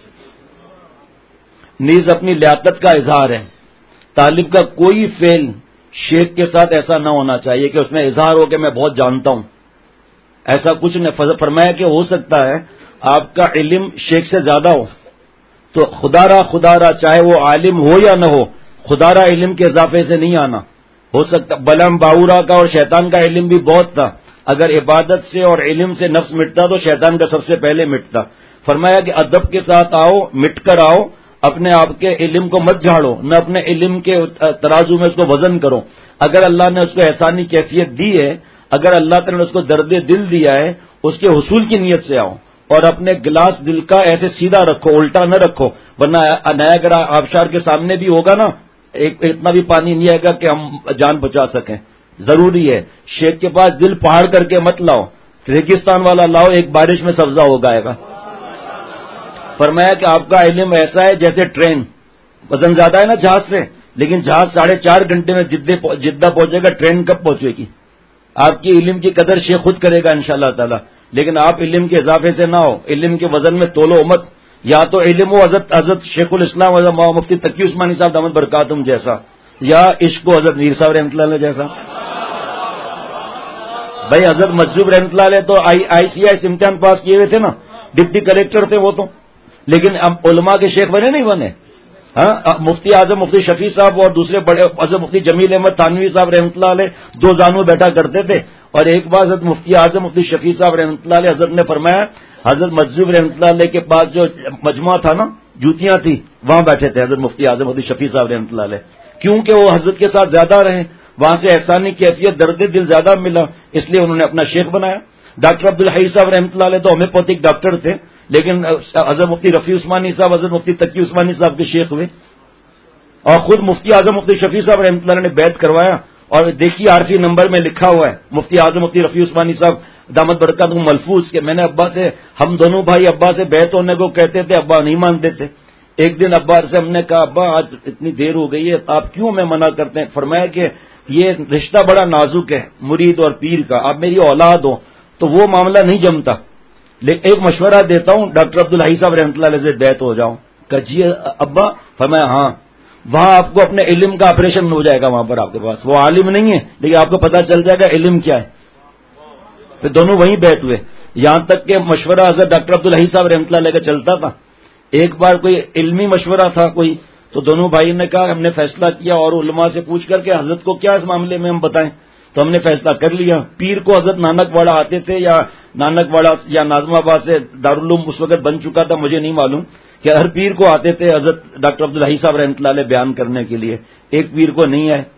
نیز اپنی لیاقت کا اظہار ہے. طالب کا کوئی فعل شیخ کے ساتھ ایسا نہ ہونا چاہیے کہ اس میں اظہار ہو کہ میں بہت جانتا ہوں. ایسا کچھ نہیں. فرمایا کہ ہو سکتا ہے آپ کا علم شیخ سے زیادہ ہو، تو خدا را خدا را چاہے وہ عالم ہو یا نہ ہو، خدا را علم کے اضافے سے نہیں آنا. ہو سکتا بلم باورا کا اور شیطان کا علم بھی بہت تھا، اگر عبادت سے اور علم سے نفس مٹتا تو شیطان کا سب سے پہلے مٹتا. فرمایا کہ ادب کے ساتھ آؤ، مٹ کر آؤ، اپنے آپ کے علم کو مت جھاڑو، نہ اپنے علم کے ترازو میں اس کو وزن کرو. اگر اللہ نے اس کو احسانی کیفیت دی ہے، اگر اللہ تعالی نے اس کو درد دل دیا ہے، اس کے حصول کی نیت سے آؤ، اور اپنے گلاس دل کا ایسے سیدھا رکھو، الٹا نہ رکھو، ورنہ نایاگرا آبشار کے سامنے بھی ہوگا نا، ایک اتنا بھی پانی نہیں آئے گا کہ ہم جان بچا سکیں. ضروری ہے شیخ کے پاس دل پہاڑ کر کے مت لاؤ، ریگستان والا لاؤ، ایک بارش میں سبزہ ہو گائے گا. فرمایا کہ آپ کا علم ایسا ہے جیسے ٹرین، وزن زیادہ ہے نا جہاز سے، لیکن جہاز ساڑھے چار گھنٹے میں جدہ پہنچے گا، ٹرین کب پہنچے گی؟ آپ کی علم کی قدر شیخ خود کرے گا انشاءاللہ تعالی. لیکن آپ علم کے اضافے سے نہ ہو، علم کے وزن میں تولو مت. یا تو علم و حضرت حضرت شیخ الاسلام حضرت مفتی تقی عثمانی صاحب دامت برکاتہم جیسا، یا عشق و حضرت میر صاحب رحمۃ اللہ علیہ جیسا. بھائی حضرت مجذوب رحمۃ اللہ علیہ تو آئی آئی سی آئی امتحان پاس کیے ہوئے تھے نا، ڈپٹی کلیکٹر تھے وہ تو، لیکن اب علماء کے شیخ بنے نہیں بنے. ہاں مفتی اعظم مفتی شفیع صاحب اور دوسرے بڑے حضرت مفتی جمیل احمد تھانوی صاحب رحمۃ اللہ علیہ دو زانو بیٹھا کرتے تھے. اور ایک بار حضرت مفتی اعظم مفتی شفیع صاحب رحمۃ اللہ علیہ حضرت نے فرمایا حضرت مجذوب رحمۃ اللہ علیہ کے پاس جو مجموعہ تھا نا، جوتیاں تھی، وہاں بیٹھے تھے حضرت مفتی اعظم مفتی شفیع صاحب رحمۃ اللہ علیہ، کیونکہ وہ حضرت کے ساتھ زیادہ رہے، وہاں سے احسانی کیفیت درد دل زیادہ ملا، اس لیے انہوں نے اپنا شیخ بنایا. ڈاکٹر عبدالحی صاحب رحمۃ اللہ علیہ تو ہومیوپیتھک ڈاکٹر تھے، لیکن حضرت مفتی رفیع عثمانی صاحب حضرت مفتی تقی عثمانی صاحب کے شیخ ہوئے. اور خود مفتی اعظم مفتی شفیع صاحب رحمۃ اللہ نے بیعت کروایا. اور دیکھیے عارفی نمبر میں لکھا ہوا ہے مفتی اعظم مفتی رفیع عثمانی صاحب دامت برکاتہم ملفوظ کہ میں نے ابا سے، ہم دونوں بھائی ابا سے بیعت ہونے کو کہتے تھے، ابا نہیں مانتے تھے. ایک دن ابا سے ہم نے کہا ابا آج اتنی دیر ہو گئی ہے، آپ کیوں ہمیں منع کرتے ہیں؟ فرمایا کہ یہ رشتہ بڑا نازک ہے مرید اور پیر کا، آپ میری اولاد ہو تو وہ معاملہ نہیں جمتا، لیکن ایک مشورہ دیتا ہوں ڈاکٹر عبدالحی صاحب رحمۃ اللہ علیہ سے بیعت ہو جاؤں. کہ جی ابا. فرمایا ہاں، وہاں آپ کو اپنے علم کا آپریشن ہو جائے گا، وہاں پر آپ کے پاس وہ عالم نہیں ہے لیکن آپ کو پتا چل جائے گا علم کیا ہے. پھر دونوں وہیں بیعت ہوئے، یہاں تک کہ مشورہ حضرت ڈاکٹر عبدالحی صاحب رحمۃ اللہ علیہ کا چلتا تھا. ایک بار کوئی علمی مشورہ تھا کوئی، تو دونوں بھائی نے کہا ہم نے فیصلہ کیا اور علماء سے پوچھ کر کے حضرت کو کیا اس معاملے میں ہم بتائیں، تو ہم نے فیصلہ کر لیا. پیر کو حضرت نانک واڑہ آتے تھے، یا نانک واڑہ یا ناظم آباد سے دارالعلوم اس وقت بن چکا تھا مجھے نہیں معلوم، کہ ہر پیر کو آتے تھے حضرت ڈاکٹر عبدالحی صاحب رحمۃ اللہ علیہ بیان کرنے کے لیے. ایک پیر کو نہیں آئے،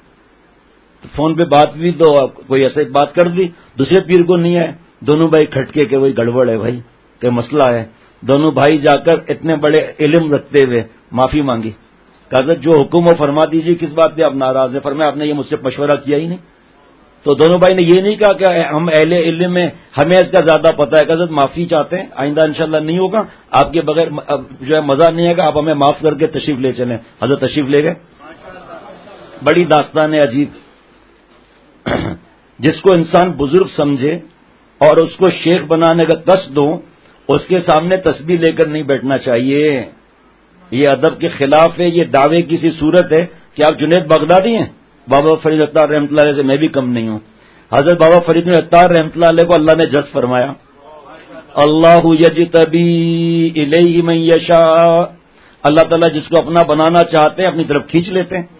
فون پہ بات ہوئی تو کوئی ایسے بات کر دی، دوسرے پیر کو نہیں آئے. دونوں بھائی کھٹکے کہ وہی گڑبڑ ہے بھائی، کہ مسئلہ ہے. دونوں بھائی جا کر اتنے بڑے علم رکھتے ہوئے معافی مانگی. کہا جو حکم ہو فرما دیجیے، کس بات پہ آپ ناراض ہیں؟ فرمایا آپ نے یہ مجھ سے مشورہ کیا ہی نہیں. تو دونوں بھائی نے یہ نہیں کہا کہ ہم اہل علم میں ہمیں اس کا زیادہ پتہ ہے. حضرت معافی چاہتے ہیں، آئندہ انشاءاللہ نہیں ہوگا، آپ کے بغیر جو ہے مزہ نہیں آئے گا، آپ ہمیں معاف کر کے تشریف لے چلیں. حضرت تشریف لے گئے. بڑی داستان ہے عجیب. جس کو انسان بزرگ سمجھے اور اس کو شیخ بنانے کا قصد ہو، اس کے سامنے تسبیح لے کر نہیں بیٹھنا چاہیے. یہ ادب کے خلاف ہے. یہ دعوے کی سی صورت ہے کہ آپ جنید بغدادی ہیں. بابا فرید عطار رحمۃ اللہ علیہ سے میں بھی کم نہیں ہوں. حضرت بابا فرید عطار رحمۃ اللہ علیہ کو اللہ نے جذب فرمایا. اللہ یجتبی الیہ من یشاء. اللہ تعالیٰ جس کو اپنا بنانا چاہتے ہیں اپنی طرف کھینچ لیتے ہیں.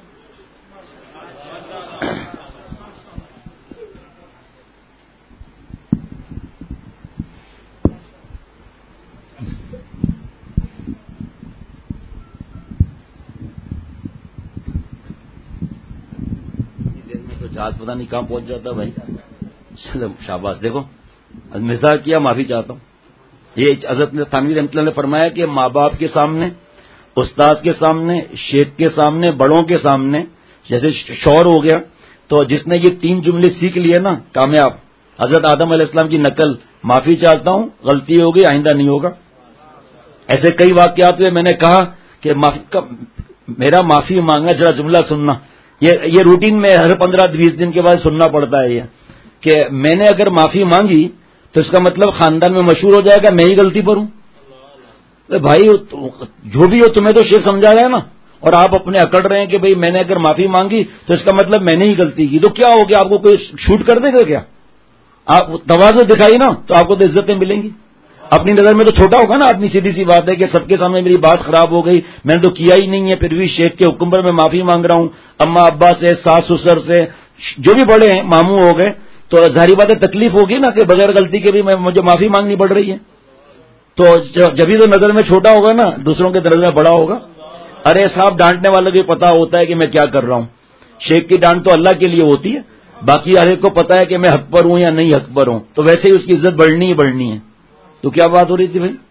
جہاز پتہ نہیں کہاں پہنچ جاتا بھائی. چلو شاباش. دیکھو مزاح کیا، معافی چاہتا ہوں. یہ حضرت تھانوی رحمۃ اللہ نے فرمایا کہ ماں باپ کے سامنے، استاد کے سامنے، شیخ کے سامنے، بڑوں کے سامنے، جیسے شور ہو گیا تو جس نے یہ تین جملے سیکھ لیے نا کامیاب. حضرت آدم علیہ السلام کی نقل، معافی چاہتا ہوں، غلطی ہوگی، آئندہ نہیں ہوگا. ایسے کئی واقعات ہوئے. میں نے کہا کہ میرا معافی مانگنا، ذرا جملہ سننا. یہ یہ روٹین میں ہر پندرہ بیس دن کے بعد سننا پڑتا ہے یہ کہ میں نے اگر معافی مانگی تو اس کا مطلب خاندان میں مشہور ہو جائے گا میں ہی غلطی پر ہوں. بھائی جو بھی ہو تمہیں تو شیخ سمجھا رہا ہے نا، اور آپ اپنے اکڑ رہے ہیں کہ بھئی میں نے اگر معافی مانگی تو اس کا مطلب میں نے ہی غلطی کی. تو کیا ہو گیا؟ آپ کو کوئی شوٹ کر دے گا کیا؟ آپ تواضع دکھائی نا تو آپ کو تو عزتیں ملیں گی. اپنی نظر میں تو چھوٹا ہوگا نا آدمی. سیدھی سی بات ہے کہ سب کے سامنے میری بات خراب ہو گئی، میں نے تو کیا ہی نہیں ہے، پھر بھی شیخ کے حکم پر میں معافی مانگ رہا ہوں. اماں ابا سے، ساس سسر سے، جو بھی بڑے ہیں، ماموں ہو گئے، تو ظاہری بات ہے تکلیف ہوگی نا کہ بغیر غلطی کے بھی میں مجھے معافی مانگنی پڑ رہی ہے. تو جبھی تو نظر میں چھوٹا ہوگا نا، دوسروں کے نظر میں بڑا ہوگا. ارے صاحب ڈانٹنے والے کو پتا ہوتا ہے کہ میں کیا کر رہا ہوں. شیخ کی ڈانٹ تو اللہ کے لیے ہوتی ہے، باقی ہر ایک کو پتا ہے کہ میں حق پر ہوں یا نہیں حق پر ہوں. تو ویسے ہی اس کی عزت بڑھنی ہی بڑھنی ہے. تو کیا بات ہو رہی تھی بھائی؟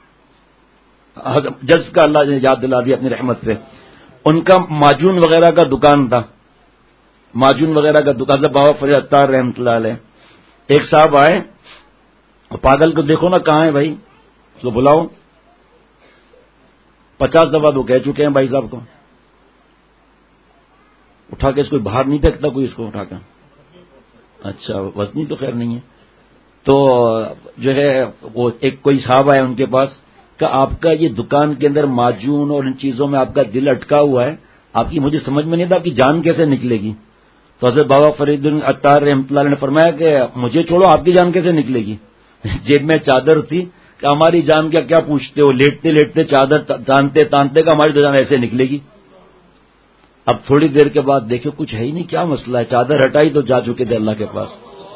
جج کا اللہ نے یاد دلا دیا اپنی رحمت سے. ان کا معجون وغیرہ کا دکان تھا، معجون وغیرہ کا دکان. بابا فرید عطار رحمۃ اللہ علیہ. ایک صاحب آئے، پاگل کو دیکھو نا کہاں ہے بھائی، اس کو بلاؤ. پچاس دفعہ تو کہہ چکے ہیں بھائی صاحب کو. اٹھا کے اس کو باہر نہیں پھینکتا کوئی، اس کو اٹھا کر. اچھا وزنی تو خیر نہیں ہے. تو جو ہے وہ ایک کوئی صاحب آئے ان کے پاس کہ آپ کا یہ دکان کے اندر معجون اور ان چیزوں میں آپ کا دل اٹکا ہوا ہے، آپ کی مجھے سمجھ میں نہیں تھا آپ کی جان کیسے نکلے گی. تو حضرت بابا فرید عطار رحمۃ اللہ نے فرمایا کہ مجھے چھوڑو، آپ کی جان کیسے نکلے گی. جیب میں چادر تھی کہ ہماری جان کیا کیا پوچھتے ہو، لیٹتے لیٹتے چادر تانتے تانتے کہ ہماری جان ایسے نکلے گی. اب تھوڑی دیر کے بعد دیکھو کچھ ہے ہی نہیں، کیا مسئلہ ہے. چادر ہٹائی تو جا چکے تھے اللہ کے پاس.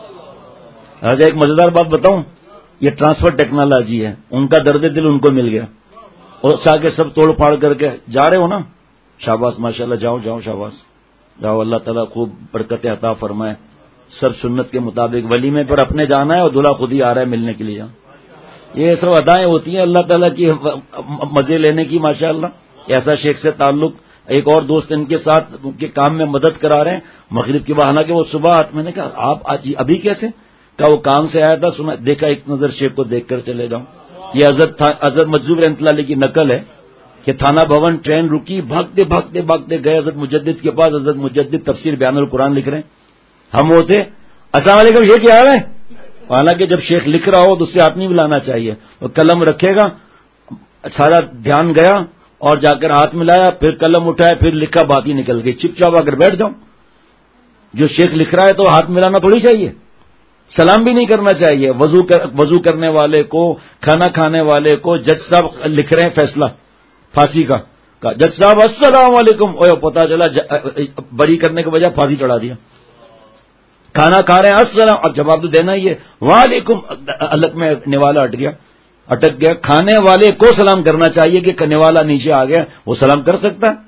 راجا ایک مزیدار بات بتاؤں، یہ ٹرانسفر ٹیکنالوجی ہے. ان کا درد دل ان کو مل گیا اور سا کے سب توڑ پھاڑ کر کے جا رہے ہو نا. شاباش ماشاءاللہ، جاؤ جاؤ شاباش جاؤ. اللہ تعالیٰ خوب برکت عطا فرمائے. سب سنت کے مطابق ولیمے پر اپنے جانا ہے اور دلہا خود ہی آ رہا ہے ملنے کے لیے. یہ سب ادائیں ہوتی ہیں اللہ تعالیٰ کی مزے لینے کی. ماشاءاللہ ایسا شیخ سے تعلق. ایک اور دوست ان کے ساتھ ان کے کام میں مدد کرا رہے ہیں مغرب کی بہانہ کے. وہ صبح میں نے کہا آپ آج ابھی کیسے؟ کہا وہ کام سے آیا تھا، سنا دیکھا ایک نظر شیخ کو دیکھ کر چلے جاؤں. یہ حضرت حضرت مجذوب رحمۃ اللہ علیہ کی نقل ہے کہ تھانہ بھون ٹرین رکی، بھاگتے بھاگتے بھاگتے گئے حضرت مجدد کے پاس. حضرت مجدد تفسیر بیان القرآن لکھ رہے ہیں. ہم ہوتے السلام علیکم شیخ کیا ہے. حالانکہ جب شیخ لکھ رہا ہو تو اسے ہاتھ نہیں بلانا چاہیے. وہ قلم رکھے گا، سارا دھیان گیا اور جا کر ہاتھ ملایا، پھر قلم اٹھایا، پھر لکھا، بات ہی نکل گئی. چپ چاپ اگر بیٹھ جاؤں. جو شیخ لکھ رہا ہے تو ہاتھ ملانا تھوڑی چاہیے، سلام بھی نہیں کرنا چاہیے. وضو کر وضو کرنے والے کو، کھانا کھانے والے کو. جج صاحب لکھ رہے ہیں فیصلہ پھانسی کا، جج صاحب السلام علیکم. او پتا چلا بری کرنے کے بجائے پھانسی چڑھا دیا. کھانا کھا رہے ہیں السلام، اب جواب تو دینا ہی ہے. وعلیکم، الگ میں نوالا ہٹ گیا، اٹک گیا. کھانے والے کو سلام کرنا چاہیے کہ نوالا نیچے آ گیا وہ سلام کر سکتا ہے.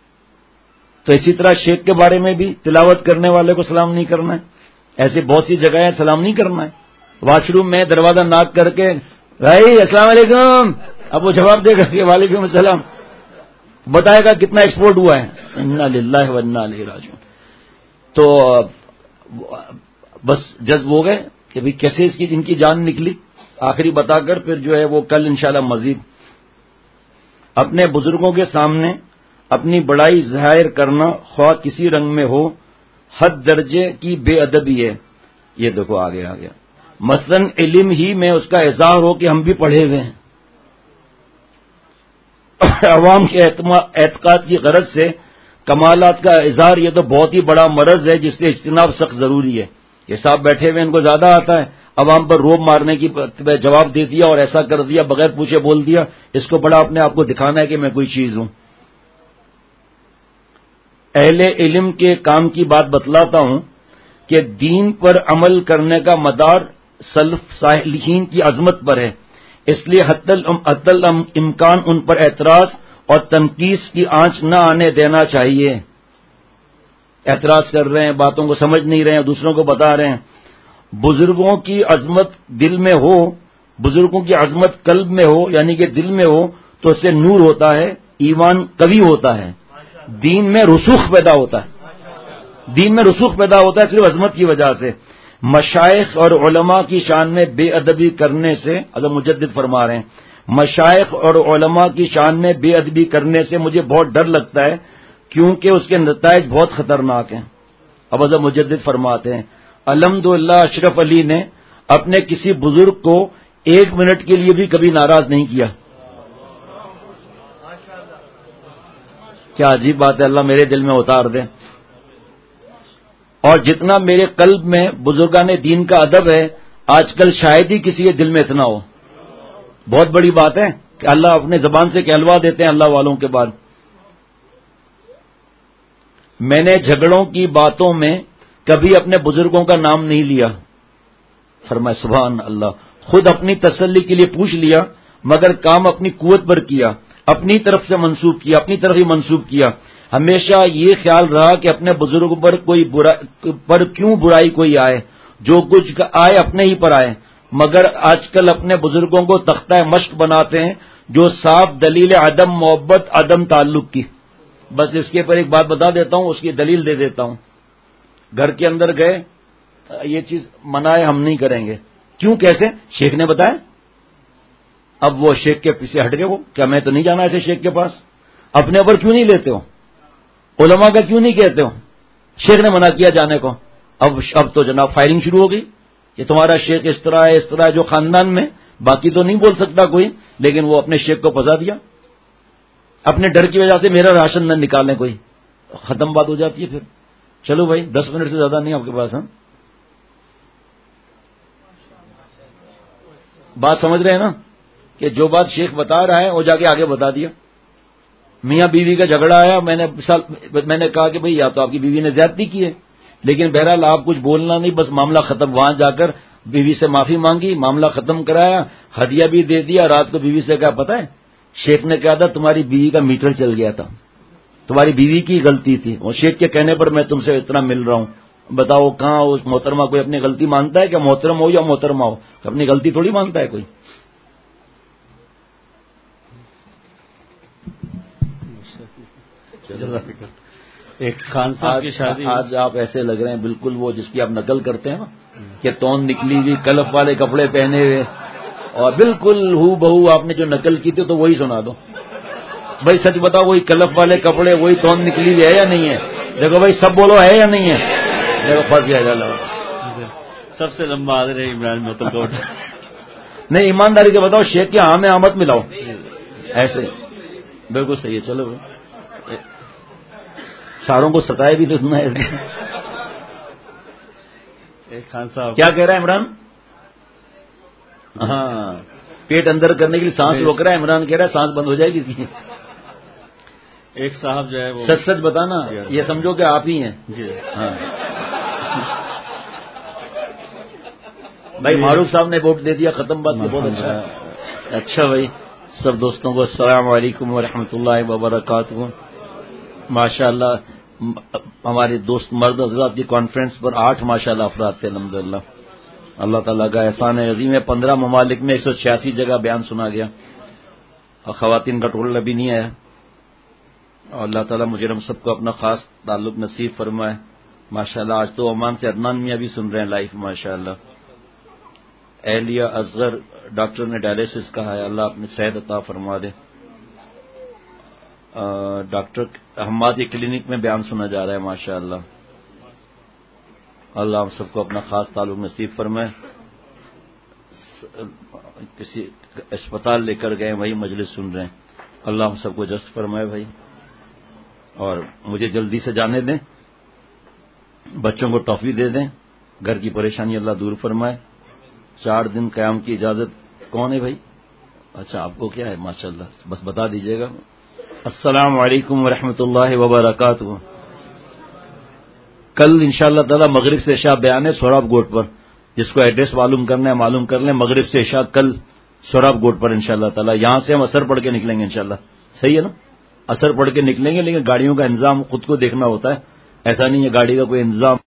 تو اسی طرح شیخ کے بارے میں بھی تلاوت کرنے والے کو سلام نہیں کرنا ہے. ایسے بہت سی جگہیں سلام نہیں کرنا ہے. واش روم میں دروازہ ناک کر کے بھائی السلام علیکم، اب وہ جواب دے گا کہ وعلیکم السلام. بتائے گا کتنا ایکسپورٹ ہوا ہے. انا للہ و انا الیہ راجعون. تو بس جذب ہو گئے کہ بھئی کیسے اس کی ان کی جان نکلی. آخری بتا کر پھر جو ہے وہ کل انشاءاللہ مزید. اپنے بزرگوں کے سامنے اپنی بڑائی ظاہر کرنا خواہ کسی رنگ میں ہو حد درجے کی بے ادبی ہے. یہ دیکھو آگے آ گیا. مثلاً علم ہی میں اس کا اظہار ہو کہ ہم بھی پڑھے ہوئے ہیں. عوام کے اعتقاد کی غرض سے کمالات کا اظہار یہ تو بہت ہی بڑا مرض ہے جس سے اجتناب سخت ضروری ہے. یہ صاحب بیٹھے ہوئے ان کو زیادہ آتا ہے, عوام پر روب مارنے کی جواب دے دیا اور ایسا کر دیا, بغیر پوچھے بول دیا. اس کو بڑا اپنے آپ کو دکھانا ہے کہ میں کوئی چیز ہوں. اہل علم کے کام کی بات بتلاتا ہوں کہ دین پر عمل کرنے کا مدار سلف صالحین کی عظمت پر ہے. اس لیے حتی الامکان ان پر اعتراض اور تنقید کی آنچ نہ آنے دینا چاہیے. اعتراض کر رہے ہیں, باتوں کو سمجھ نہیں رہے ہیں, دوسروں کو بتا رہے ہیں. بزرگوں کی عظمت دل میں ہو, بزرگوں کی عظمت قلب میں ہو, یعنی کہ دل میں ہو, تو اس سے نور ہوتا ہے, ایمان قوی ہوتا ہے, دین میں رسوخ پیدا ہوتا ہے. دین میں رسوخ پیدا ہوتا ہے صرف عظمت کی وجہ سے. مشائخ اور علماء کی شان میں بے ادبی کرنے سے, اگر مجدد فرما رہے ہیں, مشائخ اور علماء کی شان میں بے ادبی کرنے سے مجھے بہت ڈر لگتا ہے, کیونکہ اس کے نتائج بہت خطرناک ہیں. اب حضرت مجدد فرماتے ہیں, الحمدللہ اشرف علی نے اپنے کسی بزرگ کو ایک منٹ کے لیے بھی کبھی ناراض نہیں کیا. کیا عجیب بات ہے, اللہ میرے دل میں اتار دے. اور جتنا میرے قلب میں بزرگان دین کا ادب ہے, آج کل شاید ہی کسی کے دل میں اتنا ہو. بہت بڑی بات ہے کہ اللہ اپنے زبان سے کہلوا دیتے ہیں اللہ والوں کے بعد. میں نے جھگڑوں کی باتوں میں کبھی اپنے بزرگوں کا نام نہیں لیا. فرمائے سبحان اللہ, خود اپنی تسلی کے لیے پوچھ لیا, مگر کام اپنی قوت پر کیا, اپنی طرف سے منسوب کیا, اپنی طرف ہی منسوب کیا. ہمیشہ یہ خیال رہا کہ اپنے بزرگوں پر کوئی برائی پر کیوں برائی کوئی آئے, جو کچھ آئے اپنے ہی پر آئے. مگر آج کل اپنے بزرگوں کو تختہ مشق بناتے ہیں, جو صاف دلیل عدم محبت عدم تعلق کی. بس اس کے پر ایک بات بتا دیتا ہوں, اس کی دلیل دے دیتا ہوں. گھر کے اندر گئے, یہ چیز منع ہے, ہم نہیں کریں گے. کیوں, کیسے؟ شیخ نے بتایا. اب وہ شیخ کے پیچھے ہٹ گئے, وہ کیا میں تو نہیں جانا ایسے شیخ کے پاس. اپنے اوپر کیوں نہیں لیتے ہو, علماء کا کیوں نہیں کہتے ہو, شیخ نے منع کیا جانے کو. اب اب تو جناب فائرنگ شروع ہو گئی کہ تمہارا شیخ اس طرح ہے اس طرح ہے, جو خاندان میں باقی تو نہیں بول سکتا کوئی, لیکن وہ اپنے شیخ کو پھنسا دیا. اپنے ڈر کی وجہ سے میرا راشن نہ نکالیں کوئی, ختم بات ہو جاتی ہے. پھر چلو بھائی, دس منٹ سے زیادہ نہیں آپ کے پاس. ہاں, بات سمجھ رہے ہیں نا, کہ جو بات شیخ بتا رہا ہے وہ جا کے آگے بتا دیا. میاں بیوی کا جھگڑا آیا, میں نے میں نے کہا کہ بھئی یا تو آپ کی بیوی نے زیادتی کی ہے, لیکن بہرحال آپ کچھ بولنا نہیں, بس معاملہ ختم. وہاں جا کر بیوی سے معافی مانگی, معاملہ ختم کرایا, ہدیہ بھی دے دیا. رات کو بیوی سے کہا پتہ ہے شیخ نے کہا تھا تمہاری بیوی کا میٹر چل گیا تھا, تمہاری بیوی کی غلطی تھی, اور شیخ کے کہنے پر میں تم سے اتنا مل رہا ہوں. بتاؤ کہاں اس محترمہ کوئی اپنی غلطی مانتا ہے؟ کہ محترم ہو یا محترمہ ہو, اپنی غلطی تھوڑی مانتا ہے کوئی. ایک خان صاحب کی شادی, آج آپ ایسے لگ رہے ہیں بالکل وہ جس کی آپ نقل کرتے ہیں نا, کہ تون نکلی ہوئی کلف والے کپڑے پہنے ہوئے, اور بالکل ہو بہو آپ نے جو نقل کی تھی تو وہی سنا دو. بھائی سچ بتاؤ, وہی کلف والے کپڑے, وہی تون نکلی ہوئی ہے یا نہیں ہے؟ دیکھو بھائی سب بولو, ہے یا نہیں ہے؟ دیکھو پھنس جائے گا. سب سے لمبا حاضر ہے عمران متل کوٹ. نہیں, ایمانداری سے بتاؤ, شیخ کے ہاں میں آمد ملاؤ. ایسے بالکل صحیح ہے. چلو ساروں کو ستائے بھی تو سنا ہے. ایک خان صاحب کیا کہہ رہا ہے عمران؟ ہاں, پیٹ اندر کرنے کے لیے سانس روک رہا ہے. عمران کہہ رہا ہے سانس بند ہو جائے گی اس کی. ایک صاحب جو ہے وہ سچ سچ بتانا, یہ سمجھو کہ آپ ہی ہیں. جی ہاں بھائی, معروف صاحب نے ووٹ دے دیا, ختم بات. بہت اچھا. اچھا بھائی, سب دوستوں کو السلام علیکم ورحمۃ اللہ وبرکاتہ. ماشاء اللہ ہمارے دوست مرد حضرات کی کانفرنس پر آٹھ ماشاء اللہ افراد تھے. الحمد للہ, اللہ تعالیٰ کا احسان عظیم ہے. پندرہ ممالک میں ایک سو چھیاسی جگہ بیان سنا گیا, اور خواتین کا ٹولہ بھی نہیں آیا. اور اللہ تعالیٰ مجھے ہم سب کو اپنا خاص تعلق نصیب فرمائے. ماشاء اللہ آج تو عمان سے عدنان میاں بھی سن رہے ہیں لائف. ماشاء اللہ. اہلیہ اصغر ڈاکٹر نے ڈائلسس کہا ہے, اللہ اپنی صحت عطا فرما دے. ڈاکٹر حماد کی کلینک میں بیان سنا جا رہا ہے. ماشاء اللہ. اللہ ہم سب کو اپنا خاص تعلق نصیب فرمائے. کسی اسپتال لے کر گئے وہی مجلس سن رہے ہیں, اللہ ہم سب کو جست فرمائے بھائی, اور مجھے جلدی سے جانے دیں, بچوں کو ٹافی دے دیں, گھر کی پریشانی اللہ دور فرمائے. چار دن قیام کی اجازت کون ہے بھائی؟ اچھا آپ کو کیا ہے, ماشاء اللہ, بس بتا دیجیے گا. السلام علیکم ورحمۃ اللہ وبرکاتہ. کل انشاءاللہ تعالی مغرب سے عشاء بیان ہے سوراب گوٹ پر, جس کو ایڈریس معلوم کرنا ہے معلوم کر لیں. مغرب سے عشاء کل سوراب گوٹ پر انشاءاللہ تعالی. یہاں سے ہم اثر پڑھ کے نکلیں گے انشاءاللہ. صحیح ہے نا, اثر پڑھ کے نکلیں گے, لیکن گاڑیوں کا انتظام خود کو دیکھنا ہوتا ہے, ایسا نہیں ہے گاڑی کا کوئی انتظام